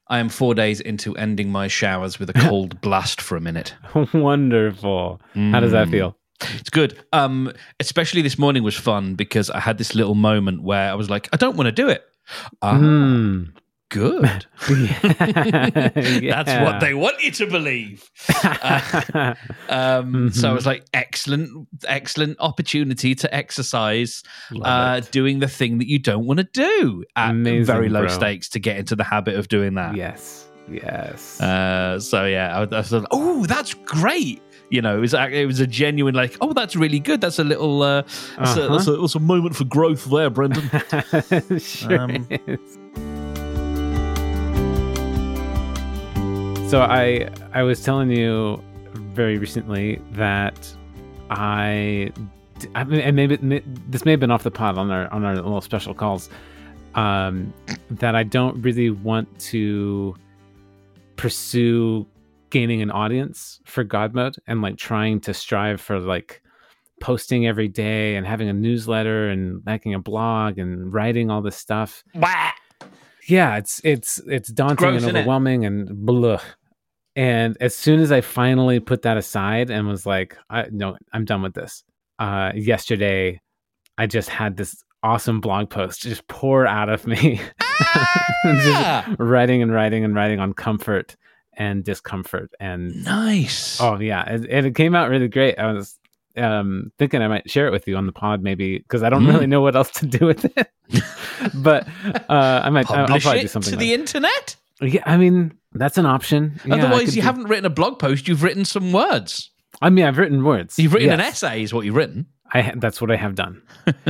I am 4 days into ending my showers with a cold blast for a minute. Wonderful. How does that feel? It's good. Especially this morning was fun because I had this little moment where I was like, I don't want to do it. Good. That's what they want you to believe. So I was like, excellent opportunity to exercise, doing the thing that you don't want to do at very low stakes to get into the habit of doing that. Yes. So yeah, I thought, oh, that's great. You know, it was a genuine like, oh, that's really good. That's a little, that's a moment for growth there, Brendan. Sure is. So I was telling you very recently that I mean, and maybe this may have been off the pod on our little special calls, that I don't really want to pursue gaining an audience for God Mode and like trying to strive for like posting every day and having a newsletter and making a blog and writing all this stuff. Yeah, it's daunting gross, and overwhelming and blah. And as soon as I finally put that aside and was like, no, I'm done with this. Yesterday, I just had this awesome blog post just pour out of me. Just writing on comfort and discomfort. And nice. Oh, yeah. And it came out really great. I was thinking I might share it with you on the pod maybe because I don't really know what else to do with it. But I'll probably do something to the internet. Yeah, I mean, that's an option. Otherwise, you haven't written a blog post. You've written some words. I mean, I've written words. You've written an essay is what you've written. That's what I have done.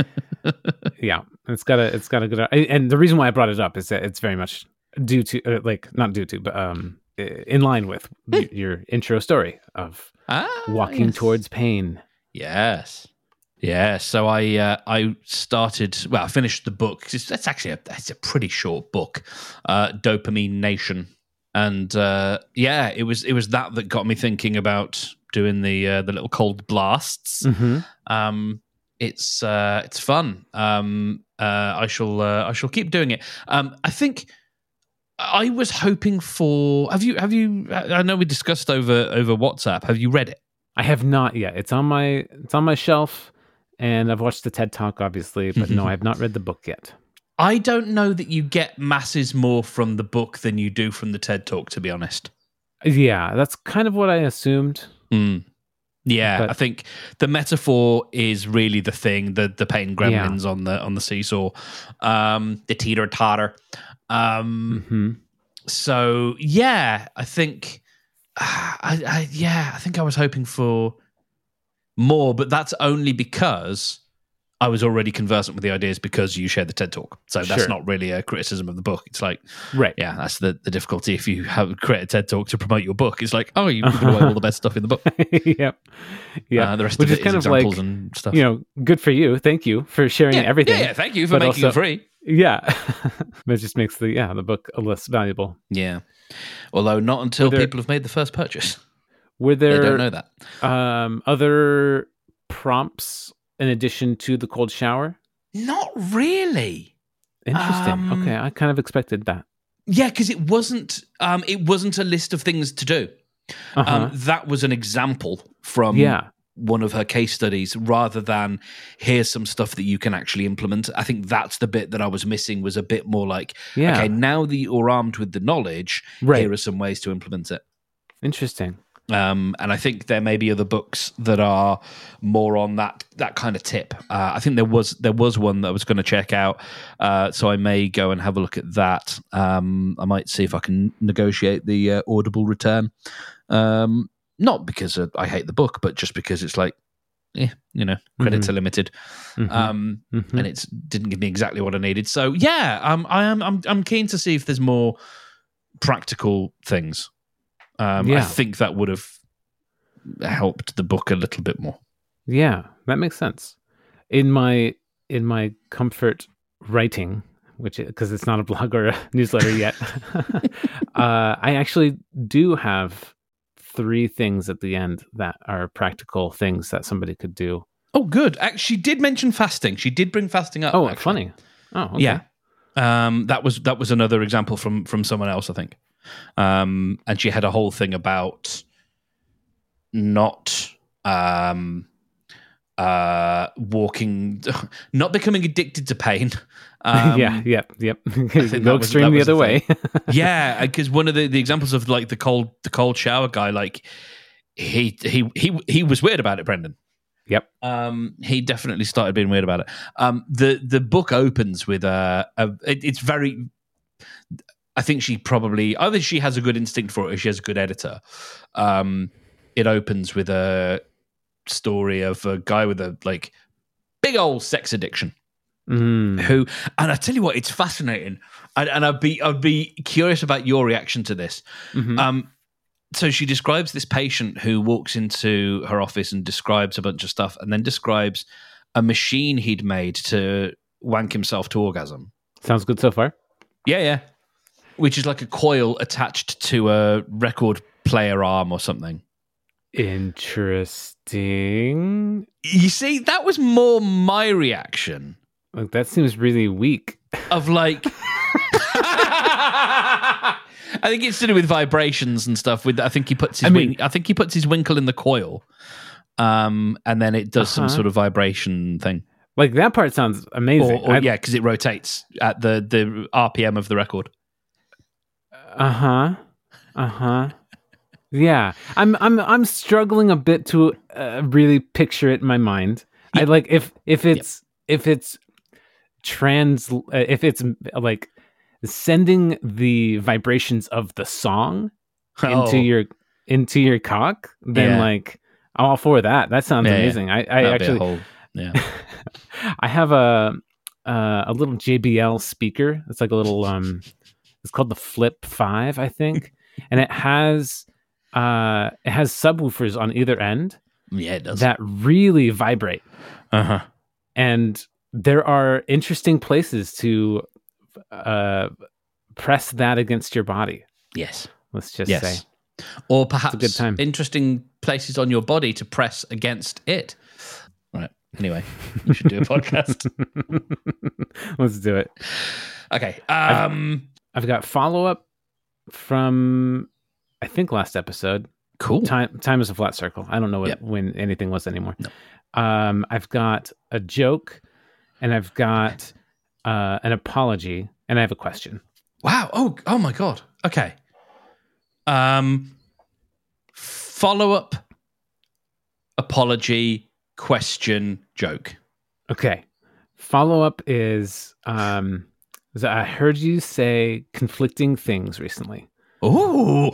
Yeah, it's got a good... And the reason why I brought it up is that it's very much due to, not due to, but in line with your intro story of walking towards pain. Yes. Yeah, so I started. Well, I finished the book. That's actually a pretty short book, Dopamine Nation, and it was that got me thinking about doing the little cold blasts. It's fun. I shall keep doing it. I think I was hoping for. Have you? I know we discussed over WhatsApp. Have you read it? I have not yet. It's on my shelf. And I've watched the TED Talk, obviously, but no, I have not read the book yet. I don't know that you get masses more from the book than you do from the TED Talk, to be honest. Yeah, that's kind of what I assumed. Yeah, I think the metaphor is really the thing, the pain gremlins on the seesaw, the teeter-totter. So, yeah, I think... I think I was hoping for... more, but that's only because I was already conversant with the ideas because you shared the TED Talk. So that's not really a criticism of the book. It's like, yeah, that's the difficulty if you create a TED Talk to promote your book. It's like, oh, you give away all the best stuff in the book. Yep. Yeah. The rest Which of it is kind is of examples like, and stuff. Good for you. Thank you for sharing everything. Yeah, thank you for making it free. Yeah. It just makes the book less valuable. Yeah. Although not until people have made the first purchase. Were there... They don't know that. Other prompts in addition to the cold shower? Not really. Interesting. Okay, I kind of expected that. Yeah, because it wasn't a list of things to do. That was an example from one of her case studies rather than here's some stuff that you can actually implement. I think that's the bit that I was missing, was a bit more like, okay, now that you're armed with the knowledge, here are some ways to implement it. Interesting. And I think there may be other books that are more on that kind of tip. I think there was one that I was going to check out, so I may go and have a look at that. I might see if I can negotiate the Audible return. Not because I hate the book, but just because it's like, credits are limited, and it didn't give me exactly what I needed. So yeah, I'm keen to see if there's more practical things. I think that would have helped the book a little bit more. Yeah, that makes sense. In my comfort writing, because it's not a blog or a newsletter yet, I actually do have 3 things at the end that are practical things that somebody could do. Oh, good. She did mention fasting. She did bring fasting up. Oh, actually. Funny. Oh, okay. Yeah. That was another example from someone else, I think. And she had a whole thing about not walking, not becoming addicted to pain. Yep. Go extreme the other way. Yeah, because one of the examples of like the cold shower guy, like he was weird about it, Brendan. Yep. He definitely started being weird about it. The book opens with it's very. I think she probably either she has a good instinct for it or she has a good editor. It opens with a story of a guy with a like big old sex addiction. Who, and I tell you what, it's fascinating, and I'd be curious about your reaction to this. So she describes this patient who walks into her office and describes a bunch of stuff, and then describes a machine he'd made to wank himself to orgasm. Sounds good so far. Yeah. Which is like a coil attached to a record player arm or something. Interesting. You see, that was more my reaction. Like, that seems really weak. Of like, I think it's to do with vibrations and stuff. I think he puts his winkle in the coil, and then it does some sort of vibration thing. Like, that part sounds amazing. Yeah, because it rotates at the RPM of the record. Yeah, I'm struggling a bit to really picture it in my mind. Yeah. I like if it's like sending the vibrations of the song into your cock, then like I'm all for that. That sounds amazing. I actually I have a little JBL speaker. It's like a little it's called the Flip 5, I think, and it has subwoofers on either end. Yeah, it does. That really vibrate. And there are interesting places to press that against your body. Yes. Let's just say. Or perhaps it's a good time. Interesting places on your body to press against it. Right. Anyway, we should do a podcast. Let's do it. Okay. I've got follow-up from, I think, last episode. Cool. Time is a flat circle. I don't know when anything was anymore. No. I've got a joke, and I've got an apology, and I have a question. Wow. Oh my God. Okay. Follow-up, apology, question, joke. Okay. Follow-up is I heard you say conflicting things recently. Ooh.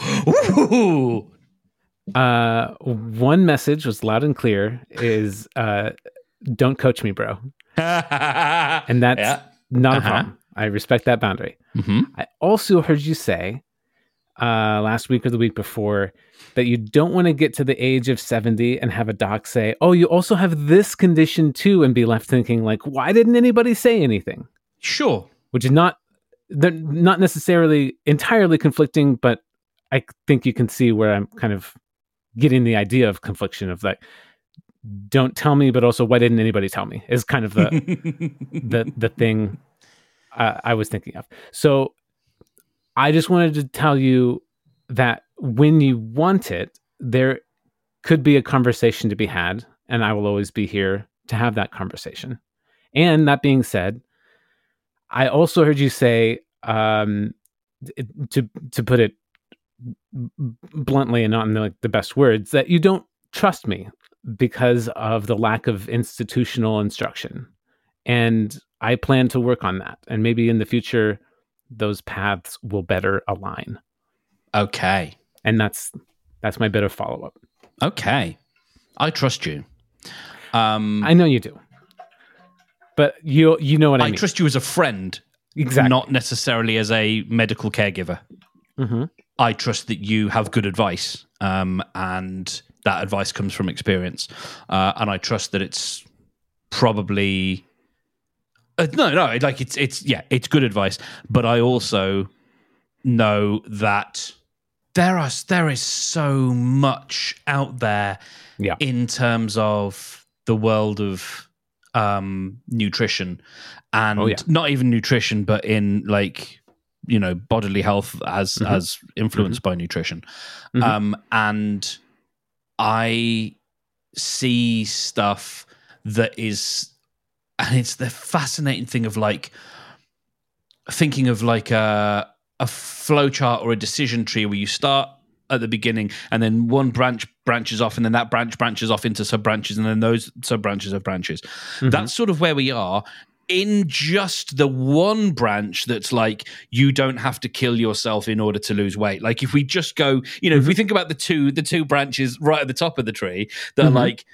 One message was loud and clear is don't coach me, bro. And that's not a problem. I respect that boundary. I also heard you say last week or the week before that you don't want to get to the age of 70 and have a doc say, oh, you also have this condition too, and be left thinking like, why didn't anybody say anything? Sure. Which is they're not necessarily entirely conflicting, but I think you can see where I'm kind of getting the idea of confliction of like, don't tell me, but also why didn't anybody tell me is kind of the the thing I was thinking of. So I just wanted to tell you that when you want it, there could be a conversation to be had, and I will always be here to have that conversation. And that being said, I also heard you say, to put it bluntly and not in the best words, that you don't trust me because of the lack of institutional instruction. And I plan to work on that. And maybe in the future, those paths will better align. Okay. And that's my bit of follow-up. Okay. I trust you. I know you do. But you know what I mean. I trust you as a friend. Exactly. Not necessarily as a medical caregiver. I trust that you have good advice, and that advice comes from experience. And I trust that it's probably it's good advice. But I also know that there is so much out there in terms of the world of nutrition, and not even nutrition, but in like bodily health as influenced by nutrition. And I see stuff that is, and it's the fascinating thing of like thinking of like a flowchart or a decision tree where you start at the beginning and then one branch branches off and then that branch branches off into sub branches and then those sub branches of branches. That's sort of where we are in just the one branch that's like you don't have to kill yourself in order to lose weight. Like if we just go, if we think about the two branches right at the top of the tree that are like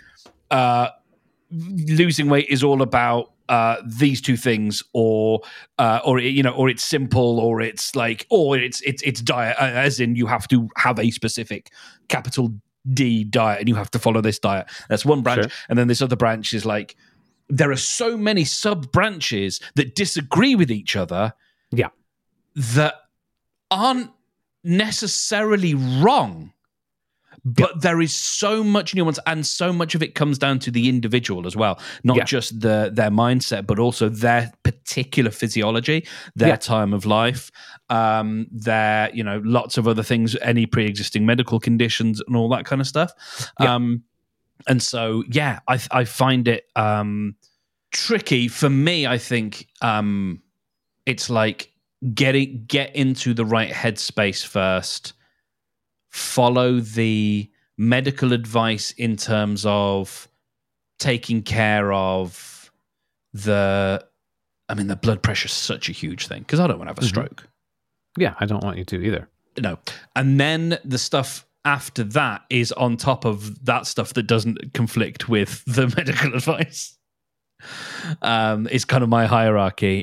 losing weight is all about these two things, or it's simple, or it's like, or it's diet, as in you have to have a specific capital D diet and you have to follow this diet. That's one branch, and then this other branch is like there are so many sub branches that disagree with each other, that aren't necessarily wrong. But there is so much nuance, and so much of it comes down to the individual as well. Not just their mindset, but also their particular physiology, their time of life, their lots of other things, any pre-existing medical conditions, and all that kind of stuff. And so, I find it tricky for me. I think it's like get into the right headspace first. Follow the medical advice in terms of taking care of the blood pressure is such a huge thing because I don't want to have a stroke. Yeah, I don't want you to either. No. And then the stuff after that is on top of that stuff that doesn't conflict with the medical advice. It's kind of my hierarchy.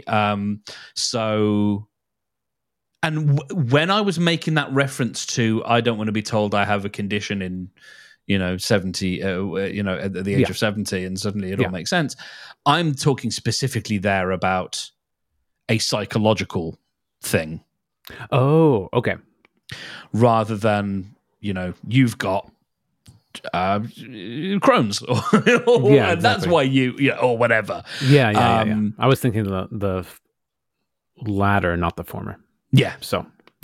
And when I was making that reference to, I don't want to be told I have a condition in, 70, at the age of 70, and suddenly it all makes sense. I'm talking specifically there about a psychological thing. Oh, okay. Rather than, you've got Crohn's, or that's why or whatever. Yeah. I was thinking the latter, not the former. Yeah. So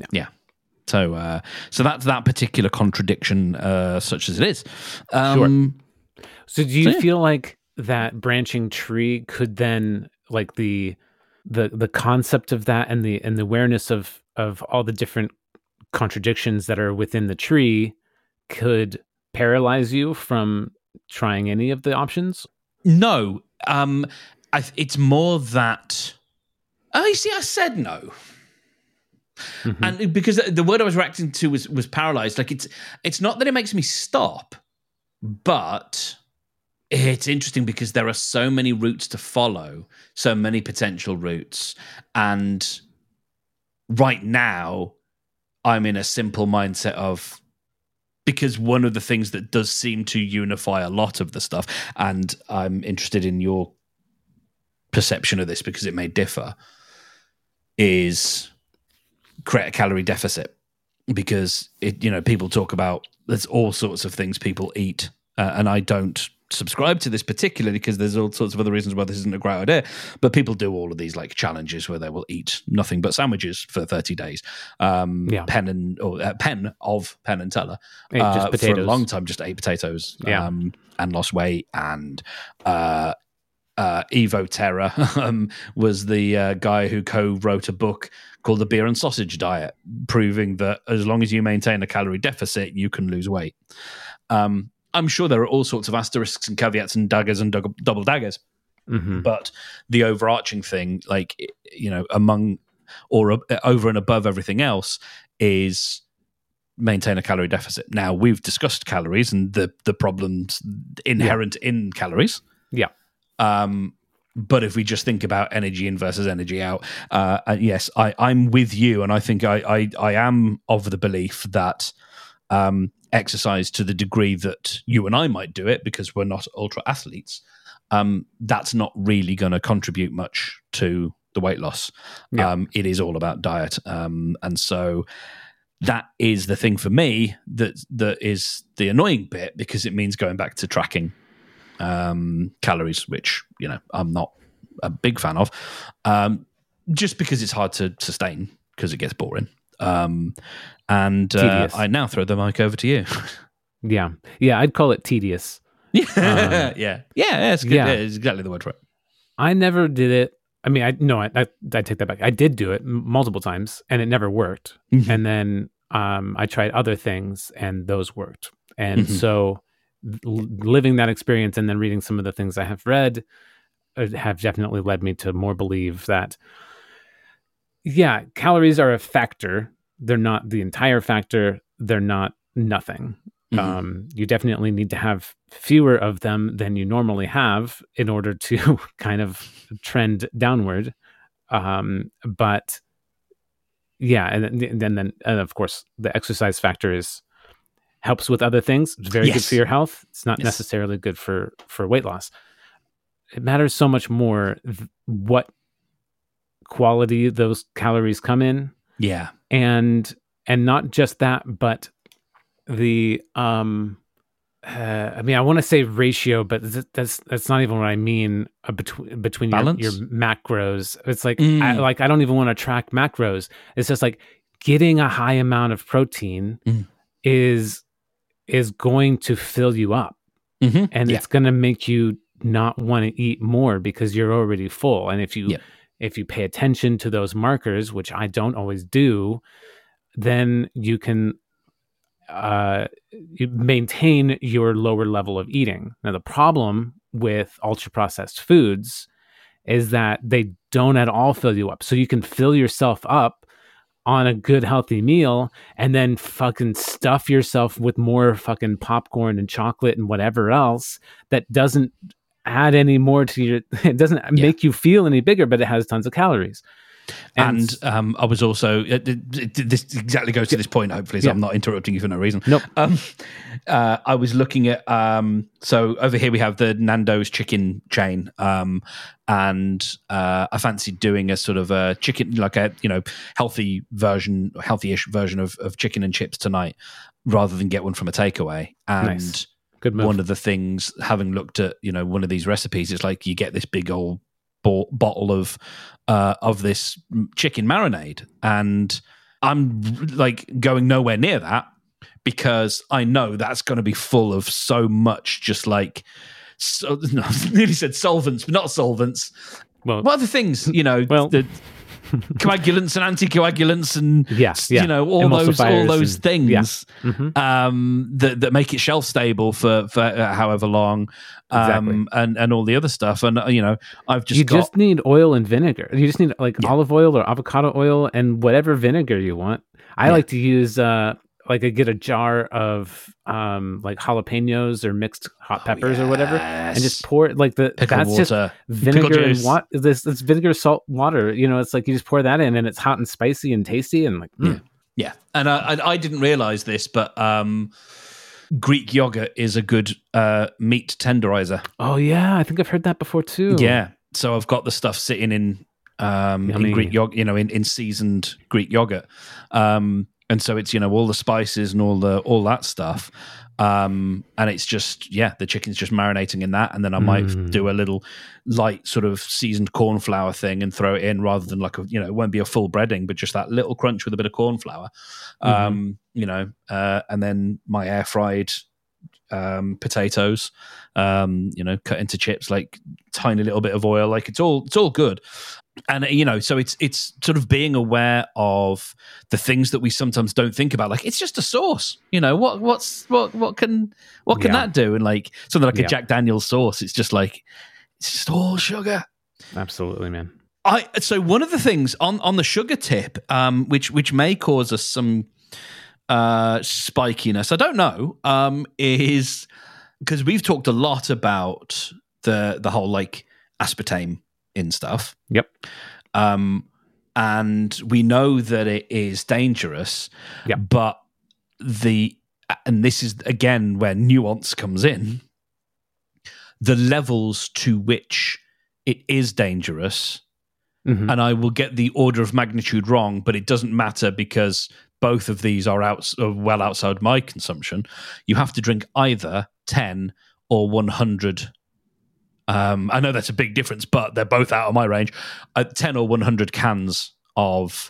that's that particular contradiction, such as it is. Sure. So do you feel like that branching tree could then, like the concept of that and the awareness of all the different contradictions that are within the tree could paralyze you from trying any of the options? No. It's more that. Oh, you see, I said no. And because the word I was reacting to was paralyzed. Like it's not that it makes me stop, but it's interesting because there are so many routes to follow, so many potential routes. And right now I'm in a simple mindset of, because one of the things that does seem to unify a lot of the stuff, and I'm interested in your perception of this because it may differ, is create a calorie deficit. Because people talk about, there's all sorts of things people eat, and I don't subscribe to this particularly because there's all sorts of other reasons why this isn't a great idea. But people do all of these like challenges where they will eat nothing but sandwiches for 30 days. Penn and Teller for a long time just ate potatoes and lost weight. And Evo Terra was the guy who co-wrote a book called The Beer and Sausage Diet, proving that as long as you maintain a calorie deficit, you can lose weight. I'm sure there are all sorts of asterisks and caveats and daggers and double daggers, but the overarching thing, among or over and above everything else, is maintain a calorie deficit. Now, we've discussed calories and the problems inherent in calories. Yeah. But if we just think about energy in versus energy out, yes, I'm with you, and I think I am of the belief that exercise, to the degree that you and I might do it, because we're not ultra athletes, that's not really going to contribute much to the weight loss. It is all about diet, and so that is the thing for me that is the annoying bit, because it means going back to tracking calories, which I'm not a big fan of, just because it's hard to sustain. because it gets boring. And Tedious. I now throw the mic over to you. Yeah. I'd call it tedious. Yeah, it's good. Yeah. Yeah, it's exactly the word for it. I never did it. I mean, I take that back. I did do it multiple times, and it never worked. Mhm. And then I tried other things, and those worked. And so, living that experience and then reading some of the things I have read have definitely led me to more believe that, yeah, calories are a factor. They're not the entire factor. They're not nothing. You definitely need to have fewer of them than you normally have in order to kind of trend downward. But yeah, and then of course the exercise factor helps with other things. It's very good for your health. It's not necessarily good for weight loss. It matters so much more what quality those calories come in. Yeah. And not just that, but the I mean, I want to say ratio, but that's not even what I mean. Between your macros, it's like I don't even want to track macros. It's just like getting a high amount of protein is going to fill you up, and it's going to make you not want to eat more because you're already full. And if you pay attention to those markers, which I don't always do, then you can you maintain your lower level of eating. Now, the problem with ultra processed foods is that they don't at all fill you up. So you can fill yourself up on a good healthy meal and then fucking stuff yourself with more fucking popcorn and chocolate and whatever else that doesn't add any more to your, it doesn't make you feel any bigger, but it has tons of calories. And I was also this exactly goes to this point. Hopefully, so I'm not interrupting you for no reason. Nope. I was looking at so over here we have the Nando's chicken chain, and I fancied doing a sort of a chicken, like a healthy-ish version of chicken and chips tonight, rather than get one from a takeaway. And nice. Good move. One of the things, having looked at one of these recipes, it's like you get this big old bottle of this chicken marinade, and I'm like going nowhere near that because I know that's going to be full of so much just like I nearly said solvents, but not solvents. Well, what other things, the coagulants and anticoagulants and all those things that make it shelf stable for however long, and all the other stuff. And I've just just need oil and vinegar. You just need olive oil or avocado oil and whatever vinegar you want. I like to use I get a jar of jalapenos or mixed hot peppers or whatever, and just pour it that's water, just vinegar and what this vinegar, salt, water. It's like you just pour that in and it's hot and spicy and tasty and yeah. And I didn't realize this, but Greek yogurt is a good meat tenderizer. Oh yeah, I think I've heard that before too. Yeah, so I've got the stuff sitting in Greek yogurt, in seasoned Greek yogurt. And so it's all the spices and all that stuff, and it's just the chicken's just marinating in that, and then I might do a little light sort of seasoned corn flour thing and throw it in rather than it won't be a full breading, but just that little crunch with a bit of corn flour, and then my air fried potatoes, cut into chips, like tiny little bit of oil, like it's all good. And so it's sort of being aware of the things that we sometimes don't think about, like it's just a sauce. What can that do? And like something like a Jack Daniel's sauce, it's just all sugar. Absolutely, man. So one of the things on the sugar tip, which may cause us some spikiness, I don't know, is because we've talked a lot about the whole like aspartame in stuff. Yep. And we know that it is dangerous. Yep. But and this is again where nuance comes in, the levels to which it is dangerous, and I will get the order of magnitude wrong, but it doesn't matter because both of these are well outside my consumption. You have to drink either 10 or 100. I know that's a big difference, but they're both out of my range. 10 or 100 cans of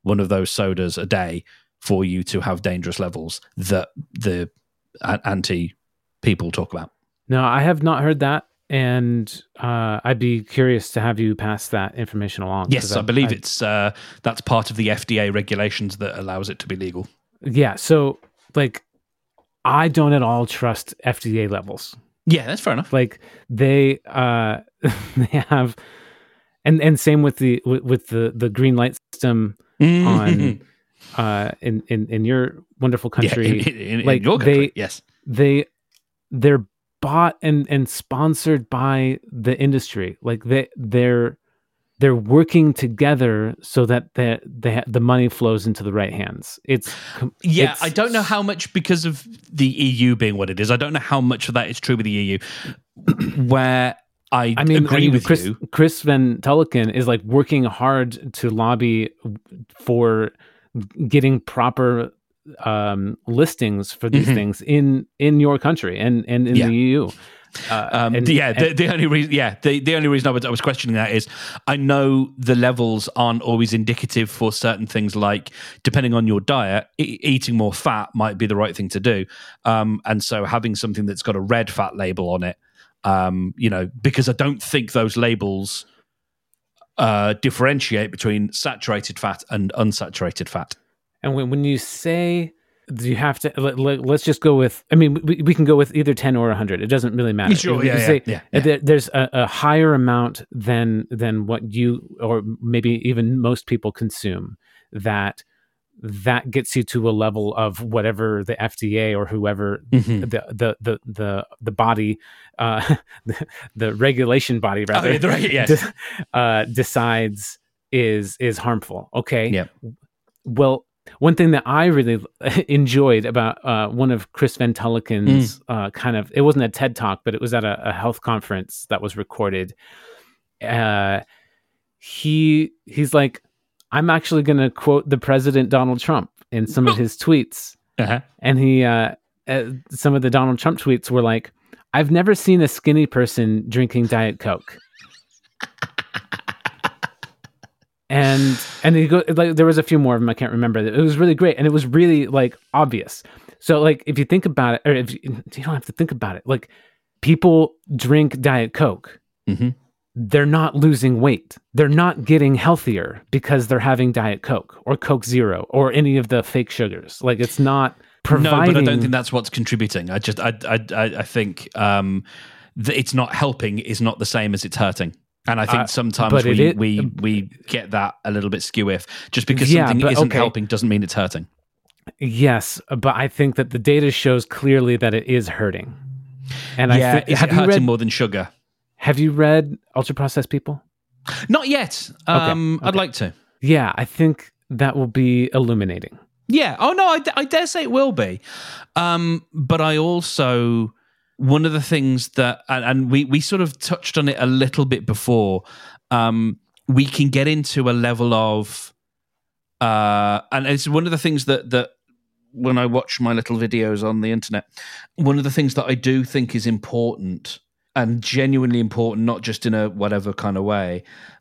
one of those sodas a day for you to have dangerous levels that the anti people talk about. No, I have not heard that, and I'd be curious to have you pass that information along. Yes, I believe it's that's part of the FDA regulations that allows it to be legal. Yeah, so like I don't at all trust FDA levels. Yeah, that's fair enough. Like they they have, and same with the green light system on in your wonderful country. Yeah, like in your country, yes, they're bought and sponsored by the industry. Like they're working together so that the money flows into the right hands. I don't know how much, because of the EU being what it is. I don't know how much of that is true with the EU. Where I agree with you. Chris Van Tulleken is like working hard to lobby for getting proper listings for these things in your country and in the EU. The only reason I was questioning that is I know the levels aren't always indicative for certain things, like depending on your diet, eating more fat might be the right thing to do, and so having something that's got a red fat label on it, because I don't think those labels differentiate between saturated fat and unsaturated fat. And when you say, do you have to, let's just go with, I mean, we can go with either 10 or 100. It doesn't really matter. Sure, there's a higher amount than what you, or maybe even most people consume, that gets you to a level of whatever the FDA or whoever the body, the regulation body rather, decides is harmful. Okay. Yeah. Well, one thing that I really enjoyed about one of Chris Van Tulleken's it wasn't a TED Talk, but it was at a health conference that was recorded. He's like, I'm actually going to quote the president Donald Trump in some of his tweets. And he some of the Donald Trump tweets were like, I've never seen a skinny person drinking Diet Coke. And he go, like, there was a few more of them. I can't remember. It was really great. And it was really like obvious. So like, if you think about it, or if you don't have to think about it, like people drink Diet Coke. They're not losing weight. They're not getting healthier because they're having Diet Coke or Coke Zero or any of the fake sugars. Like it's not providing. No, but I don't think that's what's contributing. I think it's not helping is not the same as it's hurting. And I think sometimes we get that a little bit skew if just because something isn't helping doesn't mean it's hurting. Yes, but I think that the data shows clearly that it is hurting. And is it hurting more than sugar? Have you read Ultra Processed People? Not yet. Okay. I'd like to. Yeah, I think that will be illuminating. Yeah. Oh no, I dare say it will be. But I also. One of the things that, and we sort of touched on it a little bit before, we can get into a level of, and it's one of the things that when I watch my little videos on the internet, one of the things that I do think is important and genuinely important, not just in a whatever kind of way,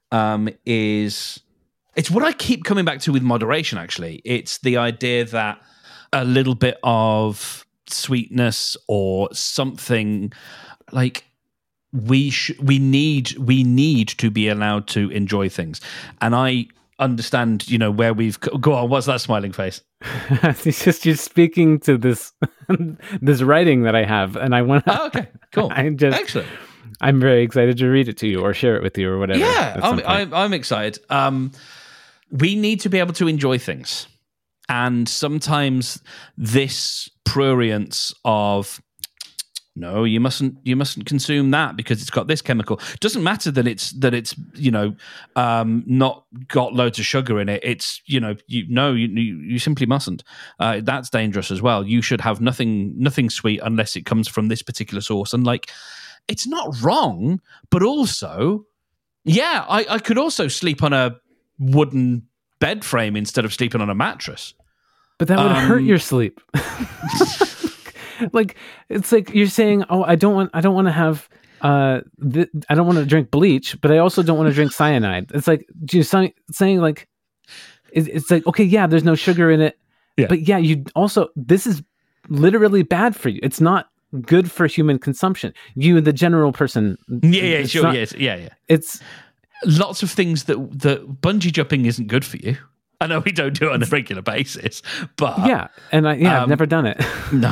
is it's what I keep coming back to with moderation, actually. It's the idea that a little bit of sweetness or something like we need to be allowed to enjoy things. And I understand, where we've go on. What's that smiling face? It's just you're speaking to this this writing that I have, and I want. Oh, okay, cool. Excellent. I'm very excited to read it to you or share it with you or whatever. Yeah, I'm excited. We need to be able to enjoy things. And sometimes this prurience of no, you mustn't consume that because it's got this chemical. It doesn't matter that it's not got loads of sugar in it. It's you simply mustn't. That's dangerous as well. You should have nothing sweet unless it comes from this particular source. And like, it's not wrong, but also, I could also sleep on a wooden bed frame instead of sleeping on a mattress. But that would hurt your sleep. Like it's like you're saying, oh, I don't want to have I don't want to drink bleach, but I also don't want to drink cyanide. It's like you're saying like it's like, okay, yeah, there's no sugar in it, but yeah, you also, this is literally bad for you. It's not good for human consumption. You, the general person. It's lots of things that bungee jumping isn't good for you. I know we don't do it on a regular basis, but I've never done it. No.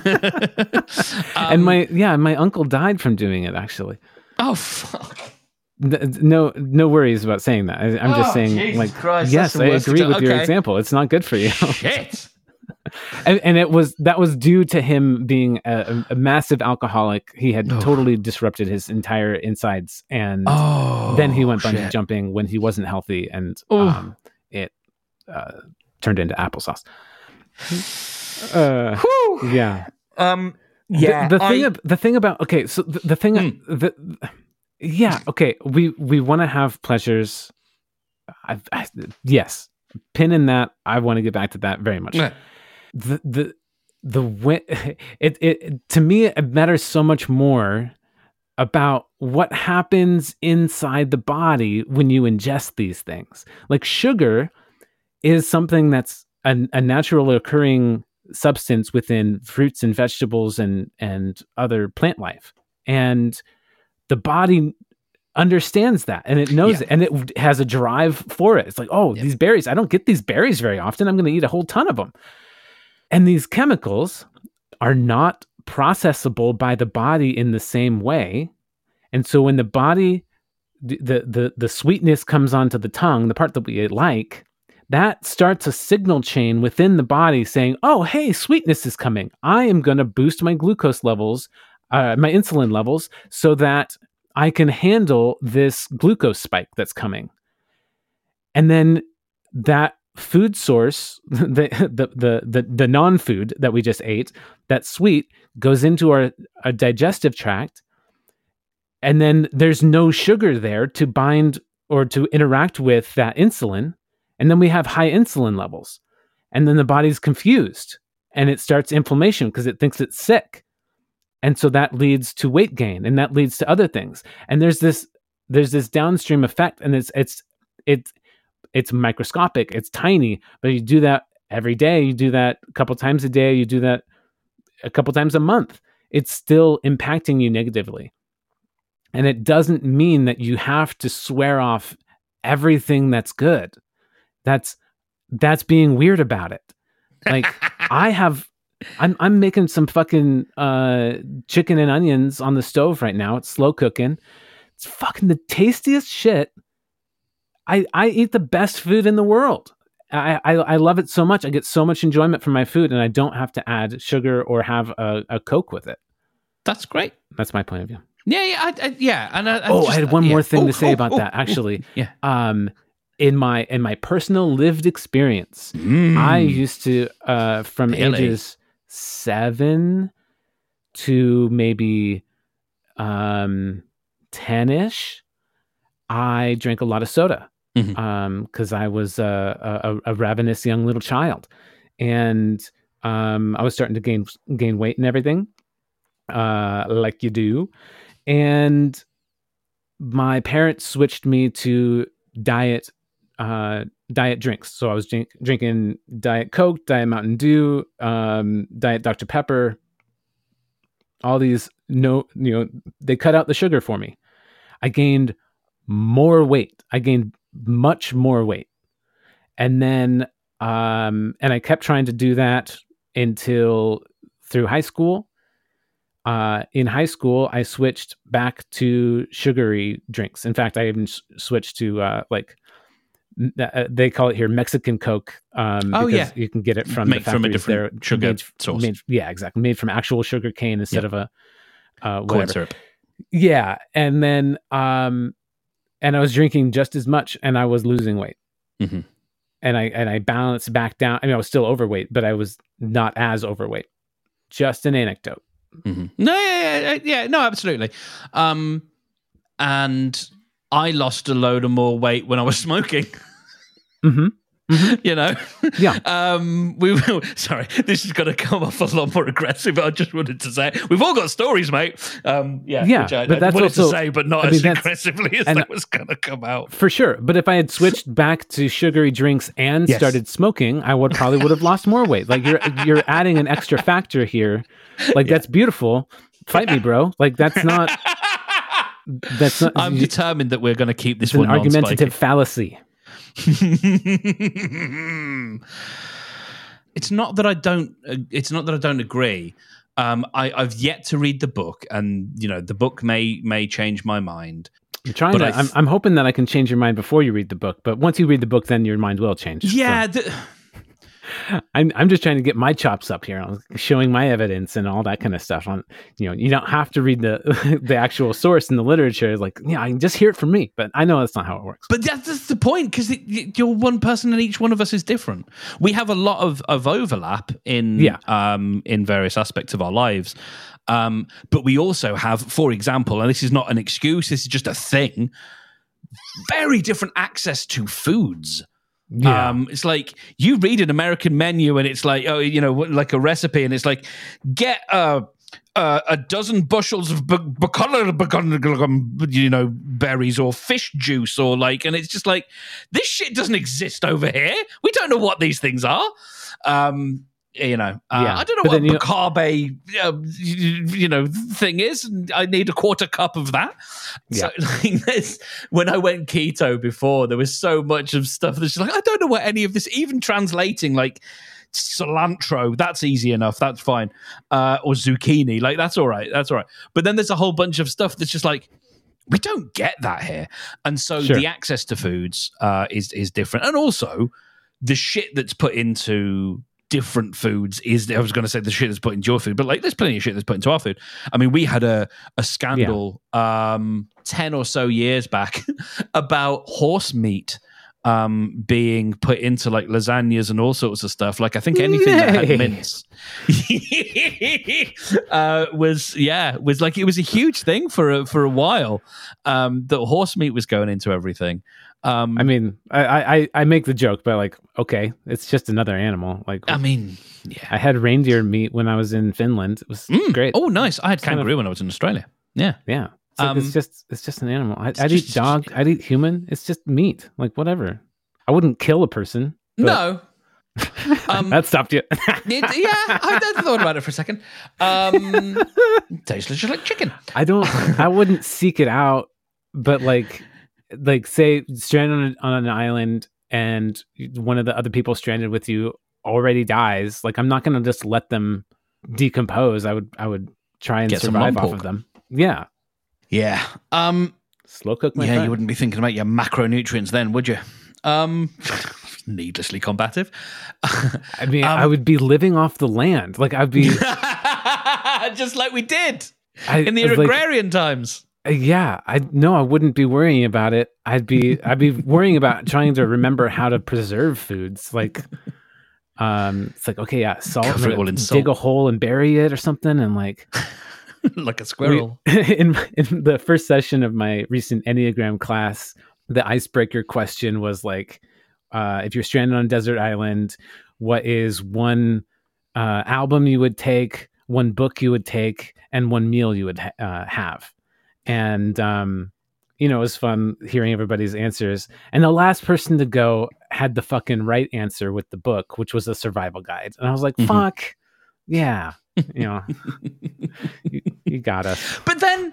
And my uncle died from doing it, actually. Oh fuck. No worries about saying that. I'm just saying, Jesus like, Christ, yes, I agree with your okay. example. It's not good for you. Shit. And that was due to him being a massive alcoholic. He had totally disrupted his entire insides, and then he went bungee jumping when he wasn't healthy, and it turned into applesauce. Yeah. The thing about we want to have pleasures. Yes, pin in that. I want to get back to that very much. Yeah. The way it to me, it matters so much more about what happens inside the body when you ingest these things. Like sugar is something that's a natural occurring substance within fruits and vegetables and other plant life, and the body understands that, and it knows it, and it has a drive for it. It's like, these berries, I don't get these berries very often, I'm going to eat a whole ton of them. And these chemicals are not processable by the body in the same way. And so when the body, the sweetness comes onto the tongue, the part that we like, that starts a signal chain within the body saying, oh, hey, sweetness is coming. I am going to boost my glucose levels, my insulin levels, so that I can handle this glucose spike that's coming. And then that food source, the non-food that we just ate, that sweet, goes into our digestive tract, and then there's no sugar there to bind or to interact with that insulin, and then we have high insulin levels, and then the body's confused, and it starts inflammation because it thinks it's sick, and so that leads to weight gain, and that leads to other things, and there's this downstream effect, and it's microscopic, it's tiny, but you do that every day, you do that a couple times a day, you do that a couple times a month, it's still impacting you negatively. And it doesn't mean that you have to swear off everything that's good. That's being weird about it. Like I'm making some fucking chicken and onions on the stove right now. It's slow cooking. It's fucking the tastiest shit. I eat the best food in the world. I love it so much. I get so much enjoyment from my food, and I don't have to add sugar or have a Coke with it. That's great. That's my point of view. Yeah. And I had one more thing to say about that, actually. Yeah. In my personal lived experience, I used to, from ages 7 to maybe 10-ish, I drank a lot of soda. Because I was a ravenous young little child, and I was starting to gain weight and everything, like you do. And my parents switched me to diet drinks. So I was drinking Diet Coke, Diet Mountain Dew, Diet Dr. Pepper. All these, they cut out the sugar for me. I gained more weight. I gained much more weight. And then, and I kept trying to do that until through high school. In high school, I switched back to sugary drinks. In fact, I even switched to they call it here Mexican Coke. Because you can get it from a different sugar source. Exactly. Made from actual sugar cane instead of a corn syrup. Yeah, and then and I was drinking just as much, and I was losing weight. Mm-hmm. And I balanced back down. I mean, I was still overweight, but I was not as overweight. Just an anecdote. Mm-hmm. No, absolutely. And I lost a load of more weight when I was smoking. Mm-hmm. You know, Yeah. We will. Sorry, this is going to come off a lot more aggressive. I just wanted to say we've all got stories, mate. Yeah, which I but that's wanted also, to say, but not as aggressively as that was going to come out. For sure. But if I had switched back to sugary drinks and started smoking, I would have lost more weight. Like you're adding an extra factor here. Like that's beautiful. Fight me, bro. Like that's not. I'm determined that we're going to keep this one an argumentative fallacy. It's not that I don't agree. I've yet to read the book, and the book may change my mind. I'm hoping that I can change your mind before you read the book. But once you read the book, then your mind will change. Yeah. So. I'm just trying to get my chops up here, showing my evidence and all that kind of stuff. You don't have to read the actual source in the literature. Like, I can just hear it from me, but I know that's not how it works. But that's the point, because you're one person and each one of us is different. We have a lot of overlap in various aspects of our lives. But we also have, for example, and this is not an excuse, this is just a thing, very different access to foods. Yeah. It's like you read an American menu and it's like, like a recipe, and it's like, get a dozen bushels of berries or fish juice, or like, and it's just like, this shit doesn't exist over here. We don't know what these things are. I don't know what Bacarbe, thing is. And I need a quarter cup of that. Yeah. So when I went keto before, there was so much of stuff that's just like, I don't know what any of this, even translating like cilantro, that's easy enough. That's fine. Or zucchini, like that's all right. But then there's a whole bunch of stuff that's just like, we don't get that here. And so the access to foods is different. And also the shit that's put into different foods is, I was going to say the shit that's put into your food, but like there's plenty of shit that's put into our food. I mean, we had a scandal 10 or so years back about horse meat being put into like lasagnas and all sorts of stuff. Like I think anything that had mince was like, it was a huge thing for a while, that horse meat was going into everything. I mean, I make the joke, but like, okay, it's just another animal. Like, I mean, yeah. I had reindeer meat when I was in Finland. It was great. Oh, nice. I had kangaroo when I was in Australia. Yeah. Yeah. It's just an animal. I'd eat dog. I'd eat human. It's just meat. Like whatever. I wouldn't kill a person. No. That stopped you. I thought about it for a second. Tastes just like chicken. I wouldn't seek it out, but like say stranded on an island and one of the other people stranded with you already dies. Like I'm not going to just let them decompose. I would try and survive off of them. Yeah. Yeah. Slow cook my friend. You wouldn't be thinking about your macronutrients then, would you? Needlessly combative. I mean, I would be living off the land. Like I'd be just like we did in the agrarian times. Yeah, I wouldn't be worrying about it. I'd be worrying about trying to remember how to preserve foods. Like, it's like, okay, yeah, salt. Cover it all in salt. Dig a hole and bury it or something, and like, like a squirrel. In the first session of my recent Enneagram class, the icebreaker question was like, if you're stranded on a desert island, what is one album you would take, one book you would take, and one meal you would have? And, it was fun hearing everybody's answers. And the last person to go had the fucking right answer with the book, which was a survival guide. And I was like, fuck, yeah, you got us. But then,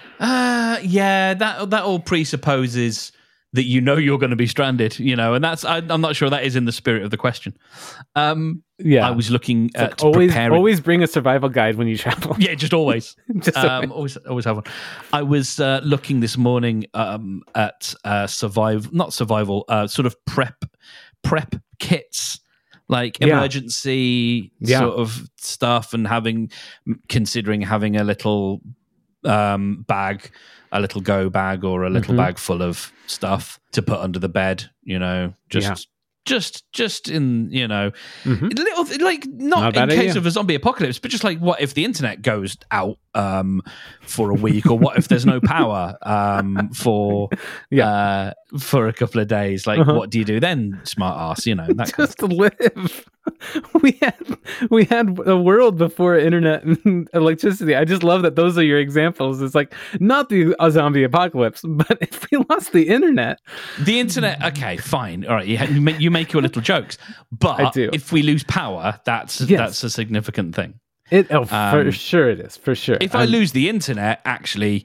that all presupposes that you're going to be stranded, and that's, I'm not sure that is in the spirit of the question. I was looking at always bring a survival guide when you travel. Yeah, just always. Always have one. I was looking this morning at sort of prep kits, like emergency sort of stuff, and considering having a little bag, a little go bag, or a little bag full of stuff to put under the bed, Just in, Mhm. little, like, not Not a in bad case idea. of a zombie apocalypse, but just like, what if the internet goes out for a week, or what if there's no power for a couple of days? Like, Uh-huh. what do you do then, smart ass? That kind of Just live. We had a world before internet and electricity. I just love that those are your examples. It's like not a zombie apocalypse, but if we lost the internet, the internet. Okay, fine, all right. You make your little jokes, but I do. if we lose power, that's a significant thing. For sure it is, for sure. If I lose the internet, actually,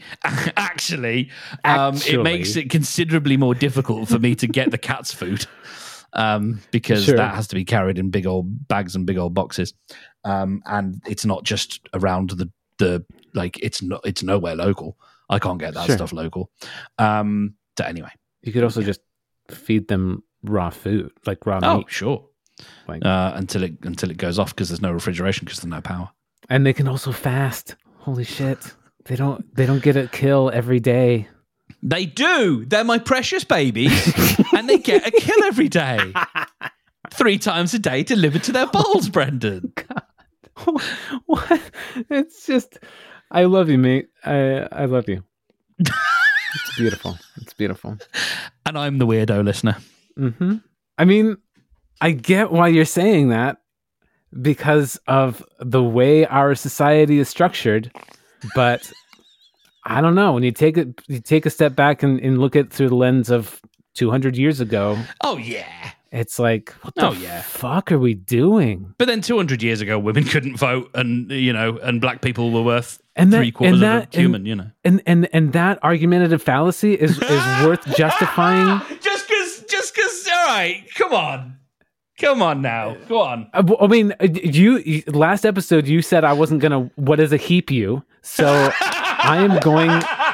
it makes it considerably more difficult for me to get the cat's food, because that has to be carried in big old bags and big old boxes, and it's not just around the like it's nowhere local. I can't get that stuff local. So anyway, you could also just feed them raw food, like raw meat. Oh, sure. Like, until it goes off because there's no refrigeration because there's no power. And they can also fast. Holy shit! They don't get a kill every day. They do. They're my precious babies, and they get a kill every day. 3 times a day delivered to their bowls, Brendan. God. What? It's just, I love you, mate. I love you. It's beautiful. It's beautiful. And I'm the weirdo listener. Mm-hmm. I mean, I get why you're saying that because of the way our society is structured, but I don't know. When you take a step back and look at it through the lens of 200 years ago. Oh yeah. It's like, what the fuck are we doing? But then 200 years ago, women couldn't vote, and and black people were worth 3/4 of a human. And that argumentative fallacy is worth justifying. Just because. All right, come on now, go on. I mean, you last episode you said I wasn't gonna. What is a heap you? So I am going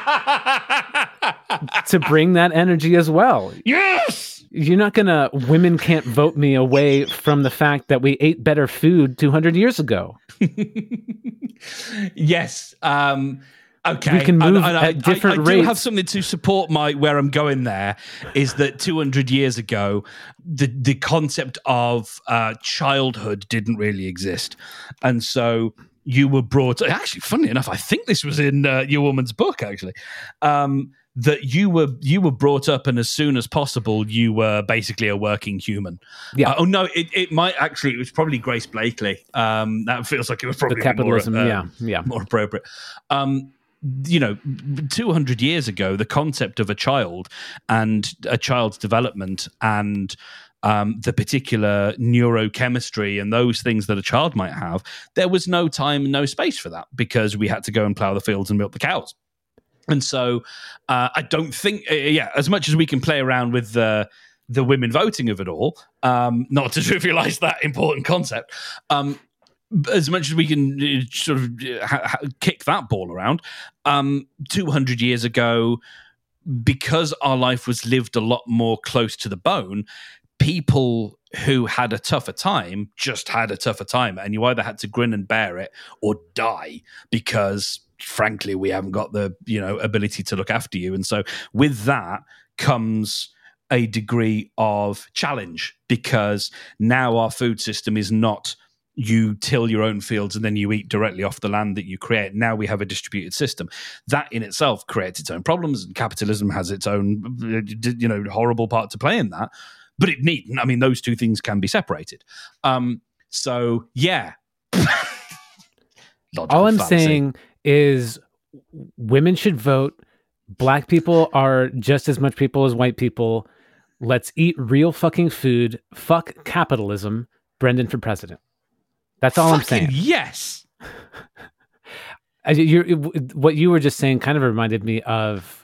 to bring that energy as well. Yes. You're not gonna. Women can't vote me away from the fact that we ate better food 200 years ago. Yes. Okay. We can move at different rates. I do have something to support where I'm going there, is that 200 years ago, the concept of childhood didn't really exist. And so you were brought... Actually, funnily enough, I think this was in your woman's book, actually. That you were brought up, and as soon as possible, you were basically a working human. Yeah. Oh no, it might actually. It was probably Grace Blakely. That feels like it was probably the capitalism. More appropriate. 200 years ago, the concept of a child and a child's development and the particular neurochemistry and those things that a child might have, there was no time, no space for that, because we had to go and plow the fields and milk the cows. And so I don't think, as much as we can play around with the women voting of it all, not to trivialize that important concept, as much as we can sort of kick that ball around, 200 years ago, because our life was lived a lot more close to the bone, people who had a tougher time just had a tougher time. And you either had to grin and bear it or die, because frankly, we haven't got the ability to look after you. And so with that comes a degree of challenge, because now our food system is not you till your own fields and then you eat directly off the land that you create. Now we have a distributed system. That in itself creates its own problems, and capitalism has its own horrible part to play in that. But it needn't. I mean, those two things can be separated. So yeah. All I'm saying is women should vote. Black people are just as much people as white people. Let's eat real fucking food. Fuck capitalism. Brendan for president. That's all I'm saying. Yes. What you were just saying kind of reminded me of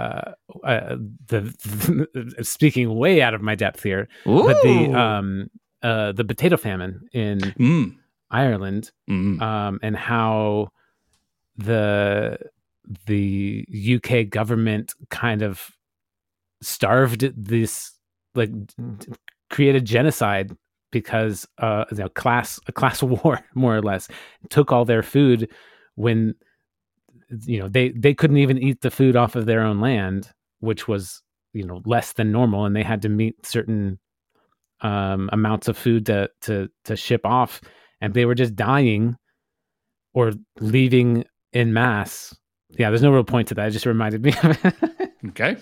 speaking way out of my depth here, but the potato famine in Ireland, and how the UK government kind of starved this, like, created genocide because a class war, more or less, took all their food when they couldn't even eat the food off of their own land, which was less than normal, and they had to meet certain amounts of food to ship off, and they were just dying or leaving in mass. Yeah, there's no real point to that. It just reminded me of it. Okay.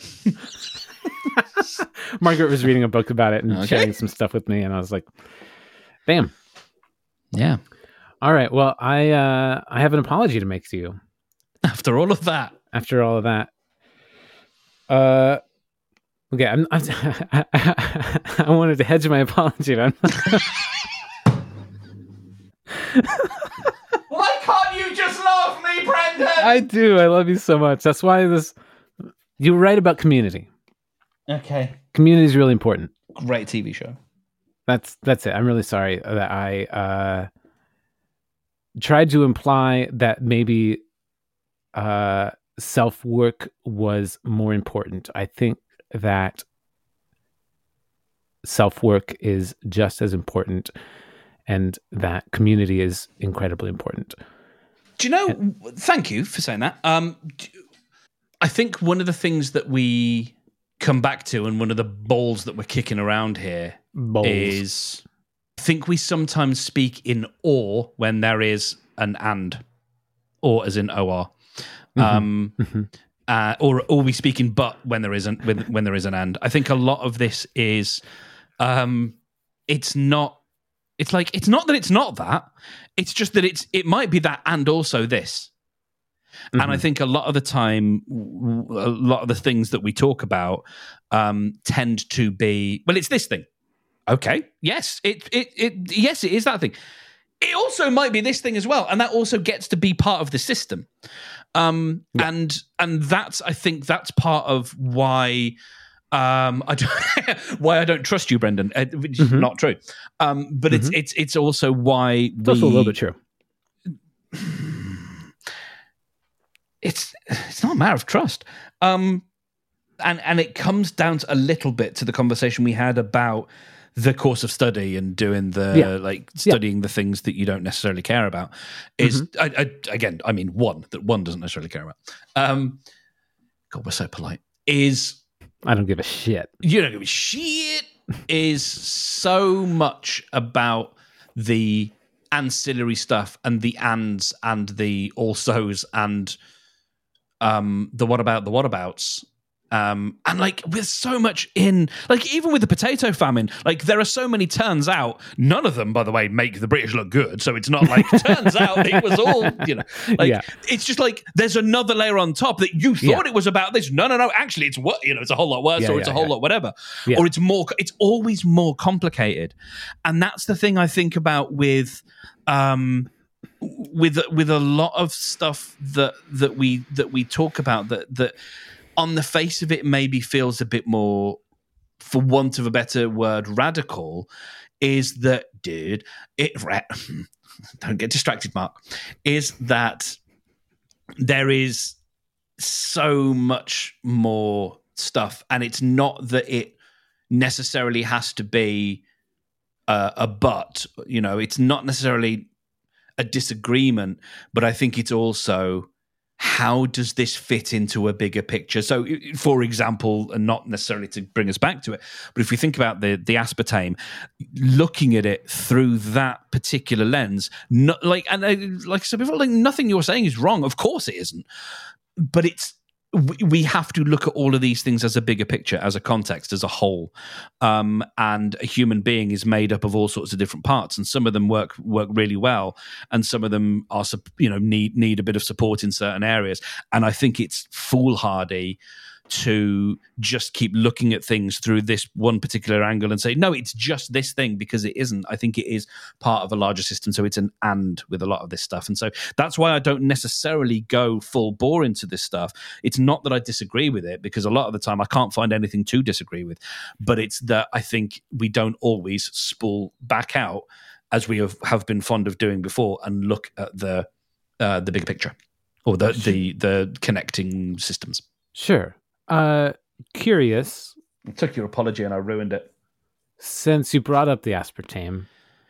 Margaret was reading a book about it and sharing some stuff with me, and I was like, damn. Yeah. All right. Well, I have an apology to make to you. After all of that. Okay. I wanted to hedge my apology, man. Why can't you just love me, Brendan? I do. I love you so much. That's why you were right about Community. Okay. Community is really important. Great TV show. That's it. I'm really sorry that I tried to imply that maybe self-work was more important. I think that self-work is just as important, and that community is incredibly important. Do you know, thank you for saying that. I think one of the things that we come back to, and one of the balls that we're kicking around here is, I think we sometimes speak in or when there is an and, or as in OR. Or we speak in but when there isn't, when there is an and. I think a lot of this is, it's not that it's not that. It's just that it might be that and also this. Mm-hmm. And I think a lot of the time, a lot of the things that we talk about tend to be, well, it's this thing. Okay, yes, it is that thing. It also might be this thing as well, and that also gets to be part of the system. And that's, I think that's part of why I don't trust you, Brendan, which is not true. But it's also why it's also a little bit true. It's not a matter of trust. And it comes down to a little bit to the conversation we had about the course of study and doing studying the things that you don't necessarily care about is one doesn't necessarily care about. God, we're so polite. Is I don't give a shit. You don't give a shit is so much about the ancillary stuff and the ands and the alsos and the whatabouts. And like with so much in, like even with the potato famine, like there are so many turns out, none of them, by the way, make the British look good. So it's not like turns out it was all, it's just like there's another layer on top that you thought it was about this. No, actually it's what, it's a whole lot worse or it's a whole lot whatever. Yeah. Or it's always more complicated. And that's the thing I think about with a lot of stuff that we talk about that on the face of it maybe feels a bit more, for want of a better word, radical, is that, dude, don't get distracted, Mark, is that there is so much more stuff, and it's not that it necessarily has to be a but, it's not necessarily a disagreement, but I think it's also, how does this fit into a bigger picture? So, for example, and not necessarily to bring us back to it, but if we think about the aspartame, looking at it through that particular lens, like I said before, like nothing you're saying is wrong. Of course it isn't, but we have to look at all of these things as a bigger picture, as a context, as a whole. And a human being is made up of all sorts of different parts, and some of them work really well, and some of them are, need a bit of support in certain areas. And I think it's foolhardy to just keep looking at things through this one particular angle and say, no, it's just this thing, because it isn't. I think it is part of a larger system. So it's an and with a lot of this stuff. And so that's why I don't necessarily go full bore into this stuff. It's not that I disagree with it, because a lot of the time I can't find anything to disagree with, but it's that I think we don't always spool back out as we have been fond of doing before and look at the big picture or the connecting systems. Sure. Curious. I took your apology and I ruined it. Since you brought up the aspartame,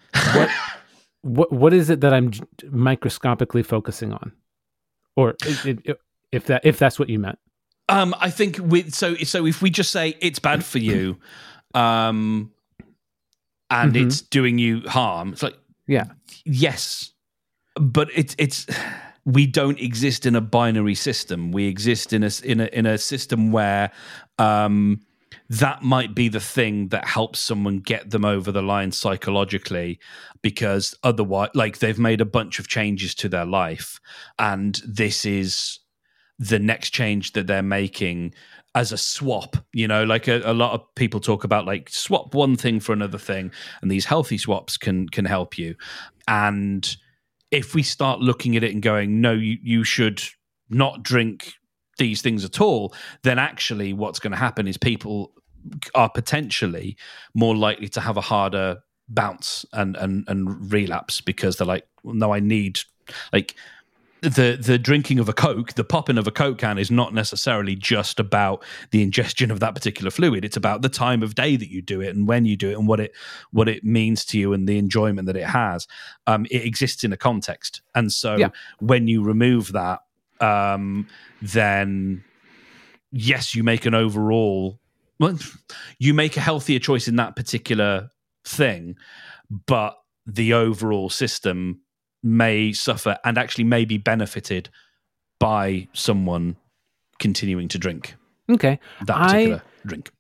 what is it that I'm microscopically focusing on, or if that's what you meant? I think so if we just say it's bad for you, and it's doing you harm. It's like, yes, but it's we don't exist in a binary system. We exist in a system where that might be the thing that helps someone get them over the line psychologically, because otherwise, like, they've made a bunch of changes to their life, and this is the next change that they're making as a swap. You know, like a lot of people talk about, like, swap one thing for another thing, and these healthy swaps can help you. And if we start looking at it and going, no, you should not drink these things at all, then actually what's going to happen is people are potentially more likely to have a harder bounce and relapse, because they're like, well, no, I need, like, the drinking of a Coke, the popping of a Coke can is not necessarily just about the ingestion of that particular fluid. It's about the time of day that you do it and when you do it and what it means to you and the enjoyment that it has. It exists in a context. And so when you remove that, then yes, you make you make a healthier choice in that particular thing, but the overall system may suffer and actually may be benefited by someone continuing to drink that particular drink.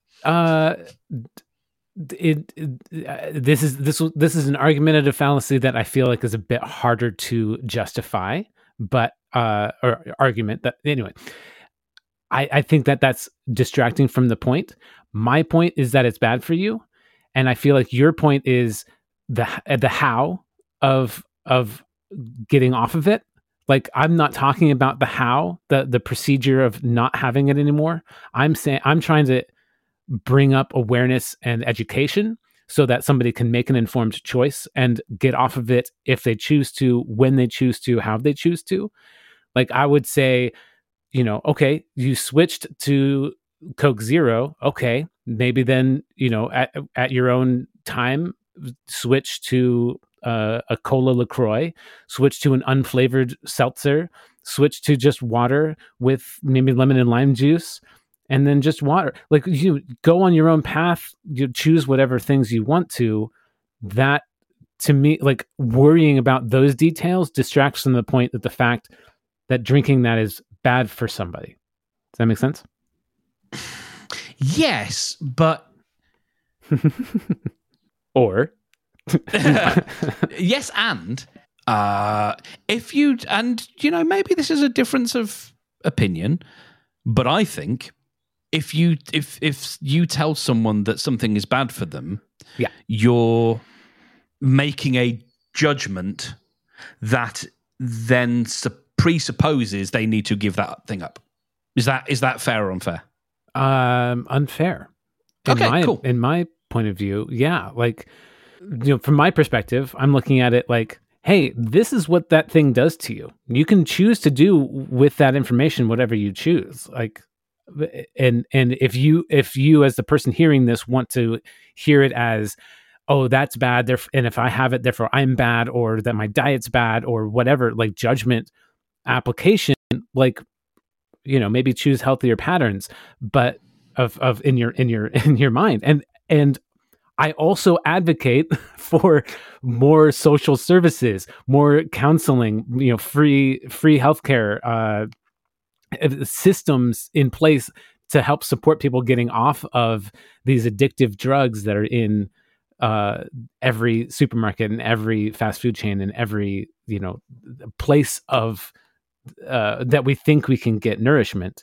This is an argumentative fallacy that I feel like is a bit harder to justify, but or argument that anyway. I think that's distracting from the point. My point is that it's bad for you, and I feel like your point is the how of getting off of it. Like, I'm not talking about the how, the procedure of not having it anymore. I'm trying to bring up awareness and education so that somebody can make an informed choice and get off of it if they choose to, when they choose to, how they choose to. Like, I would say, you know, okay, you switched to Coke Zero. Okay, maybe then, you know, at your own time, switch to a Cola LaCroix, switch to an unflavored seltzer, switch to just water with maybe lemon and lime juice, and then just water. Like, you go on your own path, you choose whatever things you want to. That, to me, like, worrying about those details distracts from the point that the fact that drinking that is bad for somebody. Does that make sense? Yes, but or yes, and if you, and you know, maybe this is a difference of opinion, but I think if you tell someone that something is bad for them, you're making a judgment that then presupposes they need to give that thing up. Is that fair or unfair? Unfair. Cool. In my point of view, yeah. Like, you know, from my perspective, I'm looking at it like, hey, this is what that thing does to you. You can choose to do with that information whatever you choose. Like, and if you as the person hearing this want to hear it as, oh, that's bad, and if I have it, therefore I'm bad, or that my diet's bad, or whatever, like, judgment application, like, you know, maybe choose healthier patterns, but of in your mind. And I also advocate for more social services, more counseling, you know, free healthcare systems in place to help support people getting off of these addictive drugs that are in every supermarket and every fast food chain and every, you know, place of that we think we can get nourishment.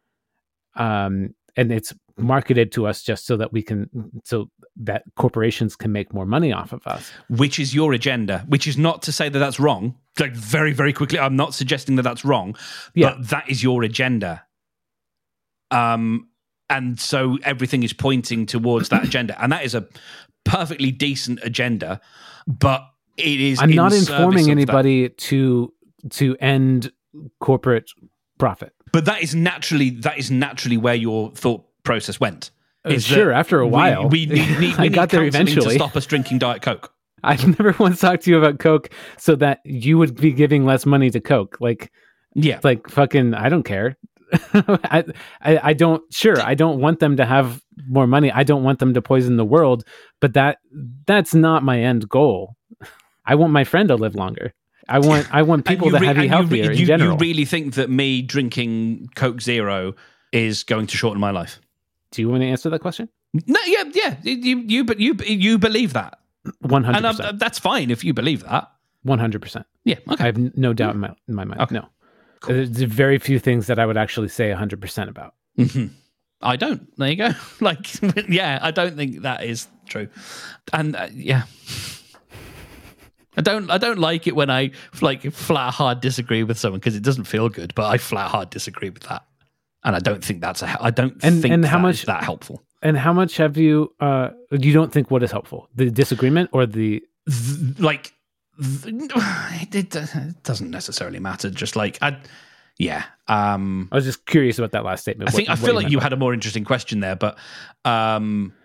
And it's marketed to us just so that corporations can make more money off of us. Which is your agenda, which is not to say that that's wrong. Like, very, very quickly, I'm not suggesting that that's wrong, but that is your agenda. And so everything is pointing towards that agenda. And that is a perfectly decent agenda, but it is. I'm not informing anybody to end corporate profit. But that is naturally where your thought process went. Sure, after a while. We need I got there eventually to stop us drinking Diet Coke. I've never once talked to you about Coke so that you would be giving less money to Coke. Like, like, fucking, I don't care. I don't want them to have more money. I don't want them to poison the world, but that's not my end goal. I want my friend to live longer. I want people to be healthier in general. You really think that me drinking Coke Zero is going to shorten my life? Do you want to answer that question? No, yeah. You believe that 100%, and that's fine if you believe that. 100%. Yeah, okay. I have no doubt in my mind. Okay. No, cool. There's very few things that I would actually say 100% about. Mm-hmm. I don't. There you go. Like, yeah, I don't think that is true, and yeah. I don't like it when I like flat hard disagree with someone because it doesn't feel good. But I flat hard disagree with that, and I don't think that's that helpful. And how much have you? You don't think what is helpful? The disagreement or it doesn't necessarily matter. Just like I was just curious about that last statement. I feel like you had a more interesting question there, but I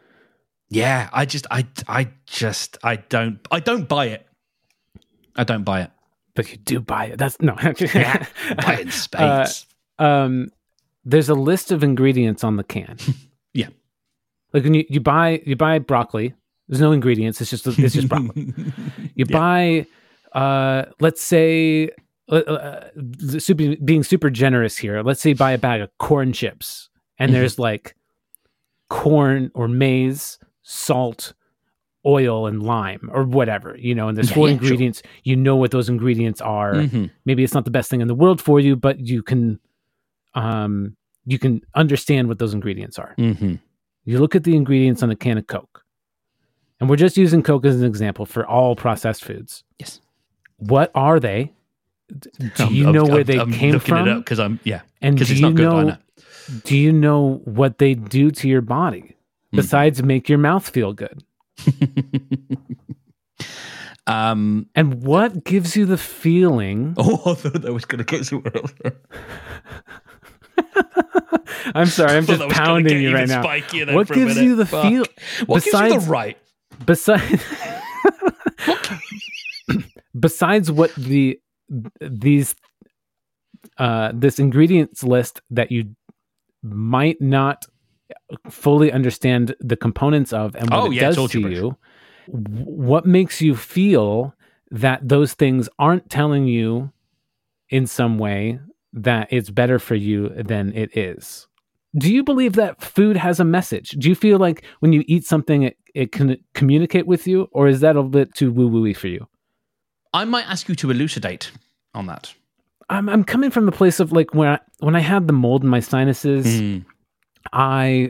don't buy it. I don't buy it. But you do buy it. That's no. Yeah, buy it in spades. There's a list of ingredients on the can. Yeah. Like when you buy broccoli, there's no ingredients. It's just broccoli. You buy, let's say, being super generous here. Let's say you buy a bag of corn chips, and there's like corn or maize, salt, oil, and lime, or whatever, and there's 4 ingredients. Sure. You know what those ingredients are. Maybe it's not the best thing in the world for you, but you can understand what those ingredients are. You look at the ingredients on a can of Coke, and we're just using Coke as an example for all processed foods. Yes. What are they? Do you know where they came from? Because it's not good. I know. Do you know what they do to your body besides make your mouth feel good? And what gives you the feeling? Oh, I thought that was going to get somewhere else. I'm sorry, I'm just pounding you right now. What gives you the feel? What gives you the right? Besides what this ingredients list that you might not fully understand the components of and what it does to you, what makes you feel that those things aren't telling you in some way that it's better for you than it is? Do you believe that food has a message? Do you feel like when you eat something, it can communicate with you, or is that a bit too woo-woo-y for you? I might ask you to elucidate on that. I'm coming from the place of like when I had the mold in my sinuses, I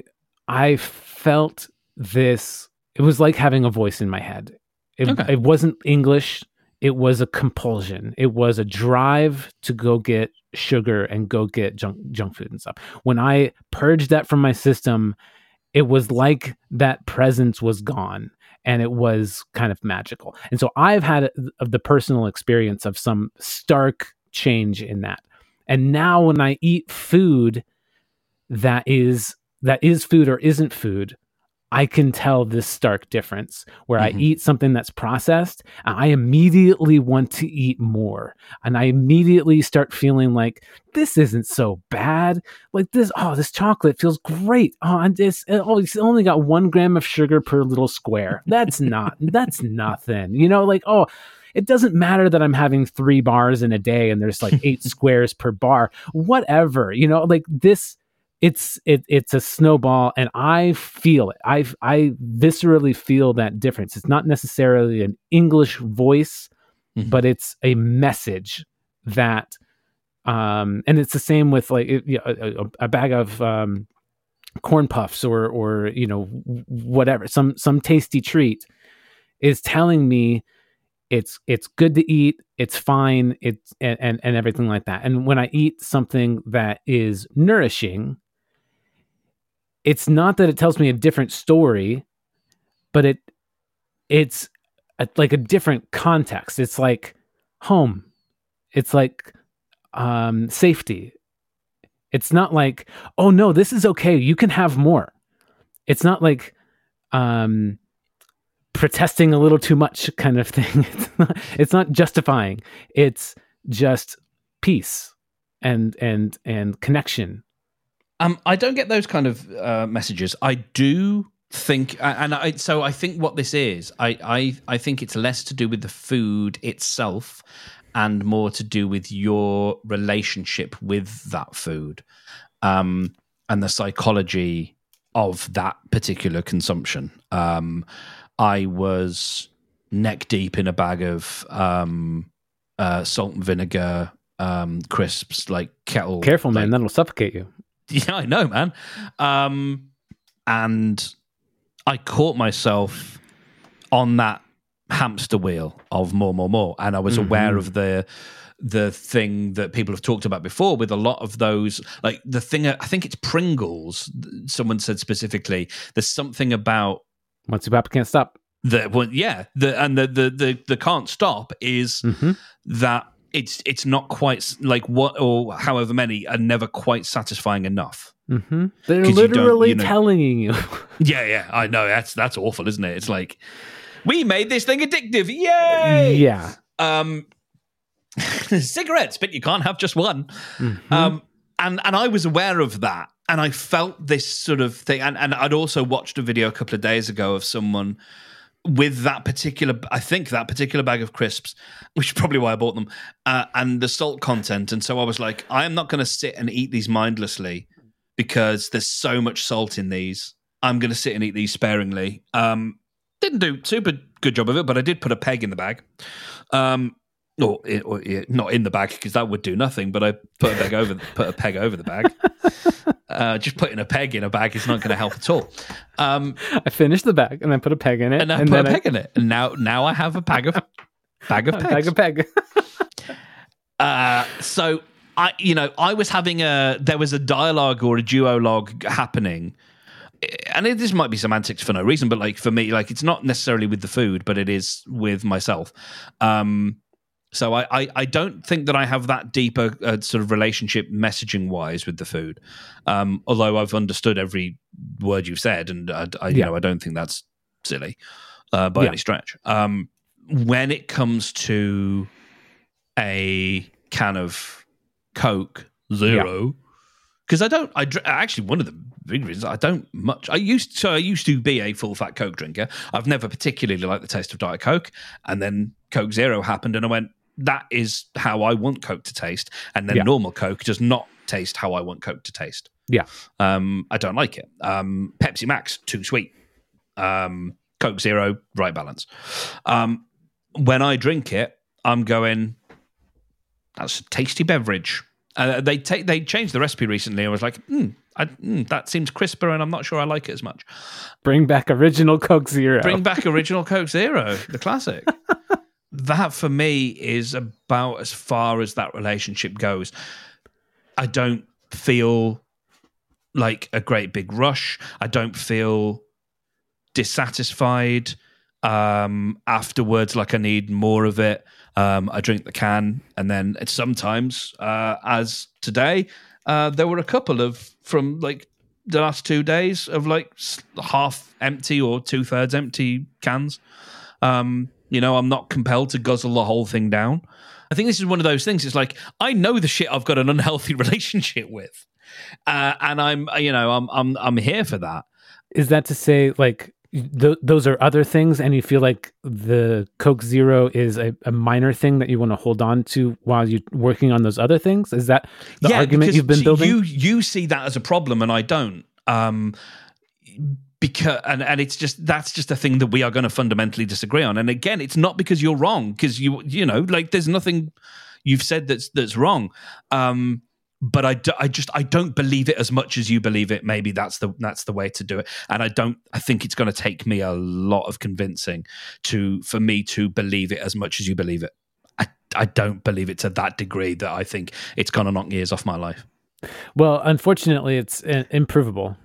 felt this. It was like having a voice in my head. It wasn't English. It was a compulsion. It was a drive to go get sugar and go get junk food and stuff. When I purged that from my system, it was like that presence was gone, and it was kind of magical. And so I've had the personal experience of some stark change in that. And now when I eat food that is food or isn't food, I can tell this stark difference where I eat something that's processed and I immediately want to eat more. And I immediately start feeling like this isn't so bad. Like this chocolate feels great. It's only got 1 gram of sugar per little square. That's nothing. It doesn't matter that I'm having 3 bars in a day and there's like 8 squares per bar, whatever, this. It's a snowball, and I feel it. I viscerally feel that difference. It's not necessarily an English voice, but it's a message that, and it's the same with like a bag of corn puffs or whatever. Some tasty treat is telling me it's good to eat. It's fine. And everything like that. And when I eat something that is nourishing, it's not that it tells me a different story, but it's like a different context. It's like home. It's like safety. It's not like, oh no, this is okay. You can have more. It's not like protesting a little too much kind of thing. It's not justifying. It's just peace and connection. I don't get those kind of messages. I do think, so I think what this is, I think it's less to do with the food itself and more to do with your relationship with that food, and the psychology of that particular consumption. I was neck deep in a bag of salt and vinegar crisps, like kettle. Careful, man, that'll suffocate you. Yeah, I know, man. And I caught myself on that hamster wheel of more, and I was aware of the thing that people have talked about before with a lot of those, like the thing, I think it's Pringles. Someone said specifically, there's something about once you pop, can't stop. The can't stop is that it's not quite like what or however many are never quite satifying enough. They're literally telling you. Yeah, I know that's awful, isn't it? It's like we made this thing addictive, yay! Yeah. Cigarettes, but you can't have just one. And I was aware of that, and I felt this sort of thing. And I'd also watched a video a couple of days ago of someone with that particular bag of crisps, which is probably why I bought them, and the salt content. And so I was like, I am not going to sit and eat these mindlessly because there's so much salt in these. I'm going to sit and eat these sparingly. Didn't do super good job of it, but I did put a peg in the bag. Not in the bag because that would do nothing. But I put a peg over the bag. Just putting a peg in a bag is not going to help at all. I finished the bag and then put a peg in it, and then put a peg in it, and now I have a bag of pegs. So I was having there was a dialogue or a duologue happening. And this might be semantics for no reason, but like for me, like it's not necessarily with the food, but it is with myself. So I don't think that I have that deeper sort of relationship messaging wise with the food. Although I've understood every word you've said, and I don't think that's silly by any stretch. When it comes to a can of Coke Zero, because actually one of the big reasons I don't much. I used to be a full fat Coke drinker. I've never particularly liked the taste of Diet Coke, and then Coke Zero happened, and I went, that is how I want Coke to taste, and then normal Coke does not taste how I want Coke to taste. Yeah, I don't like it. Pepsi Max, too sweet. Coke Zero, right balance. When I drink it, I'm going, that's a tasty beverage. They changed the recipe recently. I was like, that seems crisper, and I'm not sure I like it as much. Bring back original Coke Zero. Bring back original Coke Zero, the classic. That for me is about as far as that relationship goes. I don't feel like a great big rush. I don't feel dissatisfied afterwards, like I need more of it. I drink the can, and then sometimes, as today, there were a couple from like the last 2 days of like half empty or 2/3 empty cans. I'm not compelled to guzzle the whole thing down. I think this is one of those things. It's like, I know the shit I've got an unhealthy relationship with, and I'm here for that. Is that to say, like, those are other things, and you feel like the Coke Zero is a minor thing that you want to hold on to while you're working on those other things? Is that the argument you've been building? You see that as a problem, and I don't. Because and it's just, that's just a thing that we are going to fundamentally disagree on. And again, it's not because you're wrong, because like there's nothing you've said that's wrong. But I don't believe it as much as you believe it. Maybe that's the way to do it. And I think it's going to take me a lot of convincing for me to believe it as much as you believe it. I don't believe it to that degree that I think it's going to knock years off my life. Well, unfortunately, it's improvable.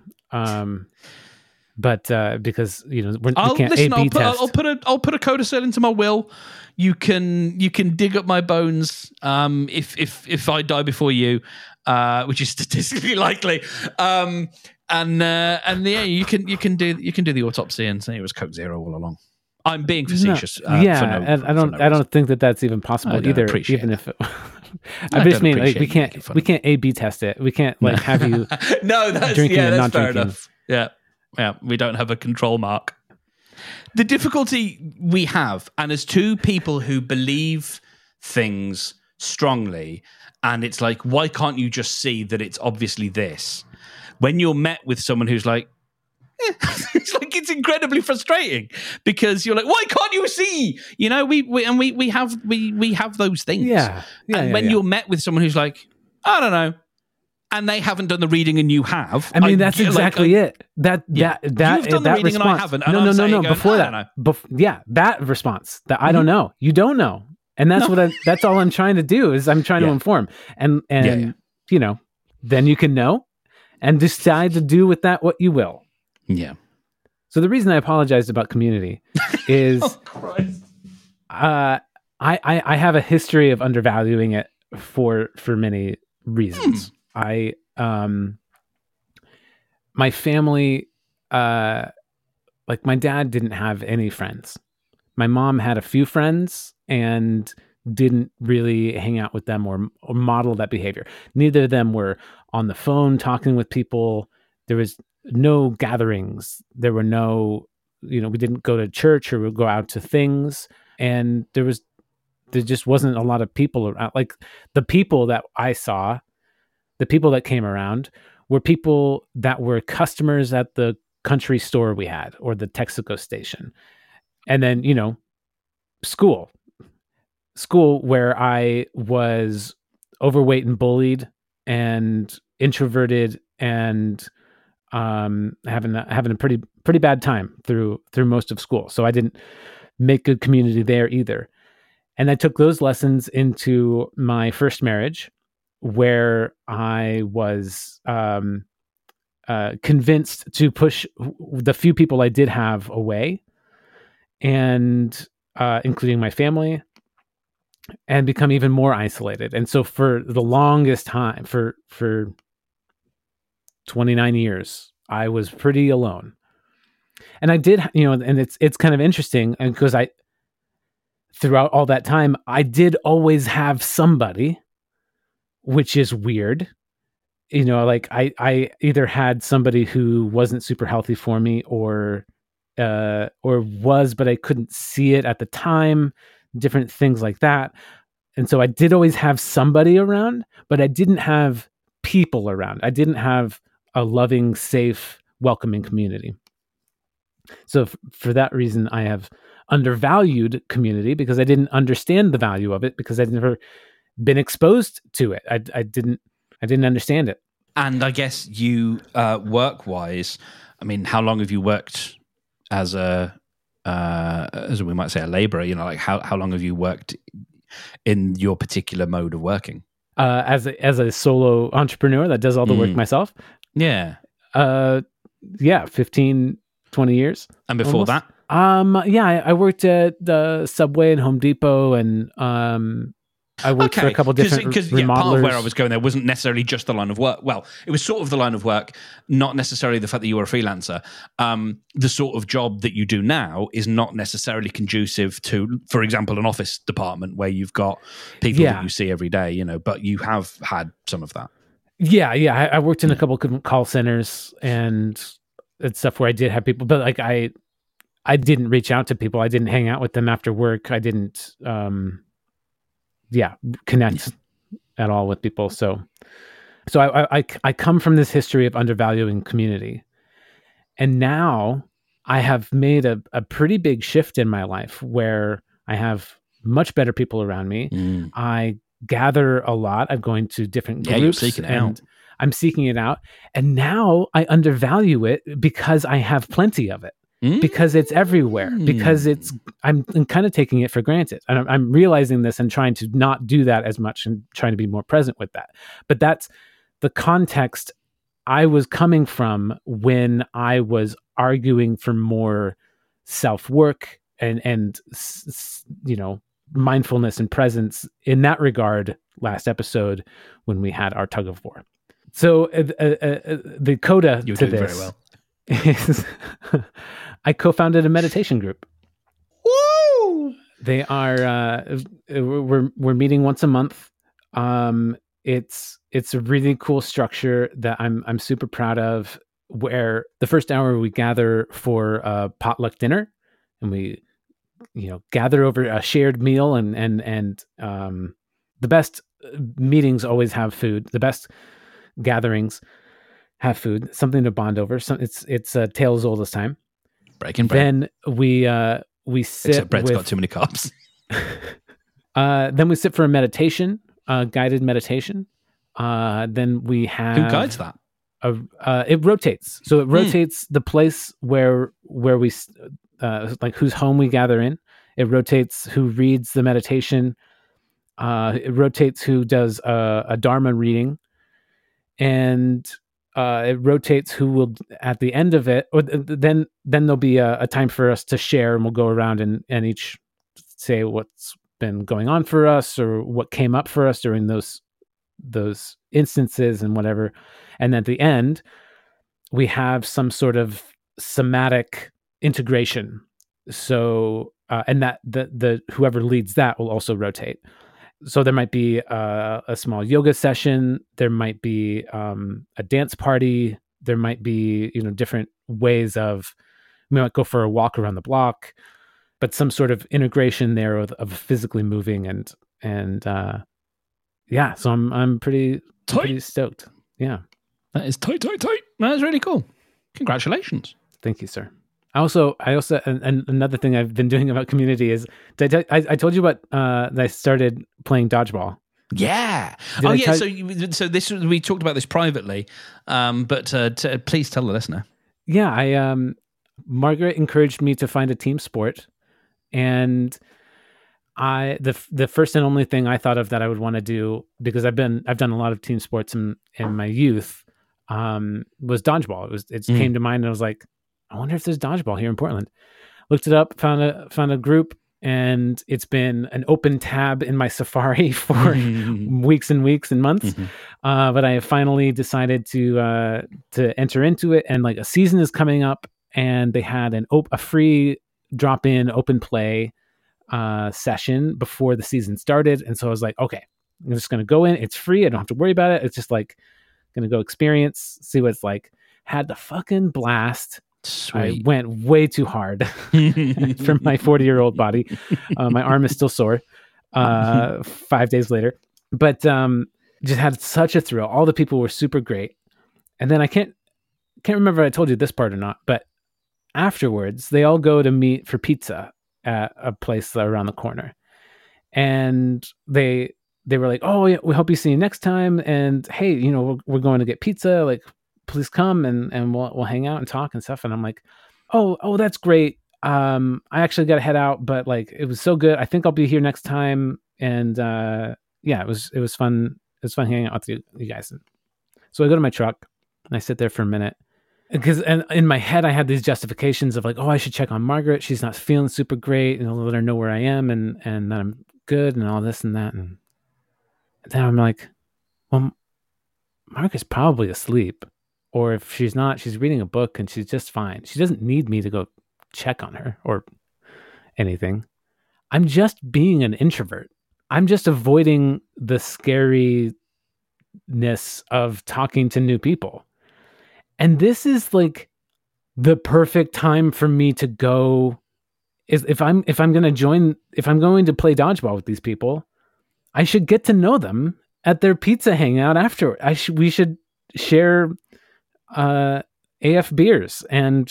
But because we can't A/B test. I'll put a codicil into my will. You can dig up my bones if I die before you, which is statistically likely. You can do the autopsy and say it was Coke Zero all along. I'm being facetious. I don't think that that's even possible either. Even if I just mean like appreciate you making fun we of can't A/B test it. We can't like have you no, that's drinking and not fair drinking. enough. Yeah, we don't have a control mark. The difficulty we have, and as two people who believe things strongly, and it's like, why can't you just see that it's obviously this? When you're met with someone who's like, it's incredibly frustrating because you're like, why can't you see? You know, we have those things. And when you're met with someone who's like, I don't know, and they haven't done the reading and you have. I mean, that's exactly it. That you've done the reading response, and I haven't. And no. going, Before that, that response that I don't know, you don't know, and that's that's all I'm trying to do is I'm trying to inform, and you know, then you can know, and decide to do with that what you will. Yeah. So the reason I apologized about Community is, I have a history of undervaluing it for many reasons. My family, like my dad didn't have any friends. My mom had a few friends and didn't really hang out with them or model that behavior. Neither of them were on the phone talking with people. There was no gatherings. There were no, we didn't go to church or go out to things. And there just wasn't a lot of people around. Like the people that I saw, the people that came around were people that were customers at the country store we had or the Texaco station. And then, school where I was overweight and bullied and introverted and having a pretty bad time through most of school. So I didn't make good community there either. And I took those lessons into my first marriage, where I was convinced to push the few people I did have away, and including my family, and become even more isolated. And so for the longest time, for 29 years, I was pretty alone. And I did, and it's kind of interesting because throughout all that time, I did always have somebody, which is weird. Like I either had somebody who wasn't super healthy for me or was, but I couldn't see it at the time, different things like that. And so I did always have somebody around, but I didn't have people around. I didn't have a loving, safe, welcoming community. So for that reason, I have undervalued community because I didn't understand the value of it because I'd never been exposed to it. I didn't understand it. And I guess you, work-wise, I mean, how long have you worked as we might say, a laborer? Like how long have you worked in your particular mode of working? As a solo entrepreneur that does all the work myself. Yeah. 15, 20 years. And before almost. that? I worked at the Subway and Home Depot, and I worked for a couple different remodelers. Part of where I was going there wasn't necessarily just the line of work. Well, it was sort of the line of work, not necessarily the fact that you were a freelancer. The sort of job that you do now is not necessarily conducive to, for example, an office department where you've got people that you see every day, but you have had some of that. Yeah. I worked in a couple of call centers and stuff where I did have people, but like I didn't reach out to people. I didn't hang out with them after work. I didn't, connect at all with people. So I come from this history of undervaluing community. And now I have made a pretty big shift in my life where I have much better people around me. I gather a lot. I'm going to different groups. You're seeking it out. I'm seeking it out. And now I undervalue it because I have plenty of it. Because it's everywhere, because I'm kind of taking it for granted. And I'm realizing this and trying to not do that as much and trying to be more present with that. But that's the context I was coming from when I was arguing for more self-work and mindfulness and presence in that regard last episode when we had our tug of war. So the coda to this very well. is I co-founded a meditation group. Woo! They are we're meeting once a month. It's a really cool structure that I'm super proud of, where the first hour we gather for a potluck dinner, and we gather over a shared meal, and the best meetings always have food. The best gatherings have food, something to bond over. So it's a tale as old as time. Breaking bread. Then we sit. Except bread's got too many carbs. Then we sit for a meditation, guided meditation. Then we have... Who guides that? It rotates. So it rotates the place where we like whose home we gather in. It rotates who reads the meditation. It rotates who does a Dharma reading, and it rotates who will, at the end of it, or then there'll be a time for us to share, and we'll go around and each say what's been going on for us or what came up for us during those instances and whatever. And at the end, we have some sort of somatic integration. So, and that the whoever leads that will also rotate. So there might be a small yoga session. There might be a dance party. There might be different ways of, we might go for a walk around the block, but some sort of integration there of physically moving and yeah. So I'm pretty stoked. Yeah, that is tight. That's really cool. Congratulations. Thank you, sir. I also, and another thing I've been doing about community is, I told you about that I started playing dodgeball. Yeah. So this, we talked about this privately, but please tell the listener. Yeah, Margaret encouraged me to find a team sport, and the first and only thing I thought of that I would want to do, because I've done a lot of team sports in my youth, was dodgeball. It came to mind, and I was like, I wonder if there's dodgeball here in Portland. Looked it up, found a group, and it's been an open tab in my Safari for weeks and weeks and months. But I have finally decided to enter into it, and like a season is coming up, and they had a free drop-in open play session before the season started. And so I was like, okay, I'm just going to go in. It's free. I don't have to worry about it. It's just like going to go experience, see what it's like. Had the fucking blast. Sweet. I went way too hard for my 40-year-old body. My arm is still sore 5 days later, but just had such a thrill. All the people were super great. And then I can't remember if I told you this part or not, but afterwards they all go to meet for pizza at a place around the corner. And they were like, oh yeah, we hope you see you next time. And hey, we're going to get pizza. Like, please come and we'll hang out and talk and stuff. And I'm like, oh, that's great. I actually got to head out, but like, it was so good. I think I'll be here next time. And yeah, it was fun. It was fun hanging out with you guys. So I go to my truck and I sit there for a minute, and in my head I had these justifications of like, oh, I should check on Margaret. She's not feeling super great, and I'll let her know where I am and that I'm good and all this and that. And then I'm like, well, Margaret's probably asleep. Or if she's not, she's reading a book and she's just fine. She doesn't need me to go check on her or anything. I'm just being an introvert. I'm just avoiding the scariness of talking to new people. And this is like the perfect time for me to go. If I'm going to play dodgeball with these people, I should get to know them at their pizza hangout after. We should share AF beers and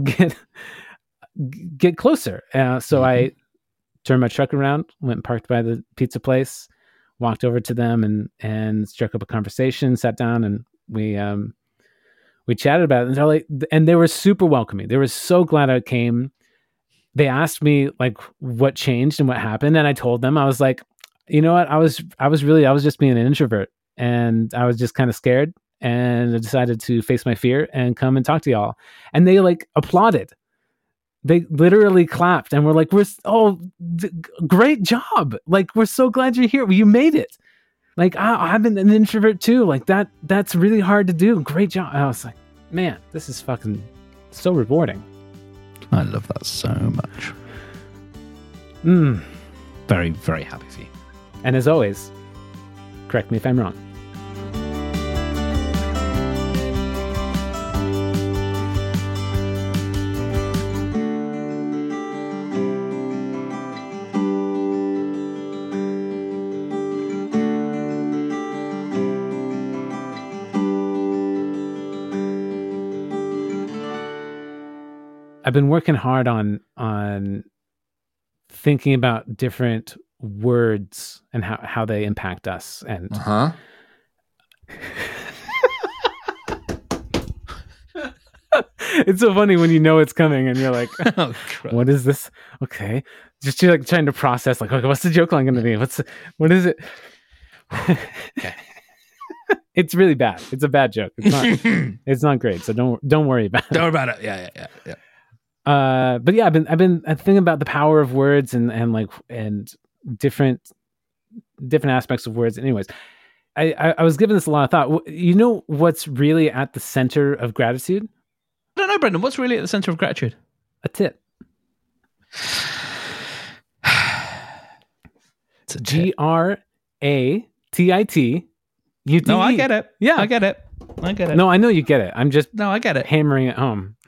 get closer. So I turned my truck around, went and parked by the pizza place, walked over to them and struck up a conversation, sat down, and we chatted about it. And they were super welcoming. They were so glad I came. They asked me like what changed and what happened, and I told them. I was like, you know what, I was just being an introvert, and I was just kind of scared. And I decided to face my fear and come and talk to y'all. And they like applauded. They literally clapped and were like, great job. Like, we're so glad you're here. You made it. Like, I've been an introvert too. Like that's really hard to do. Great job. And I was like, man, this is fucking so rewarding. I love that so much. Very, very happy for you. And as always, Correct me if I'm wrong. I've been working hard on thinking about different words and how they impact us. And it's so funny when you know it's coming and you're like, oh, what is this? Okay. Just you're like trying to process, like, okay, what's the joke line going to be? What is it? Okay. It's really bad. It's a bad joke. It's not great. So don't worry about it. Don't worry about it. Yeah. But yeah, I've been thinking about the power of words and different aspects of words. Anyways, I was giving this a lot of thought. You know what's really at the center of gratitude? I don't know, Brendan. What's really at the center of gratitude? A tit. It's a GRATIT. No, I get it. Yeah, I get it. No, I know you get it. I'm just I get it. hammering it home.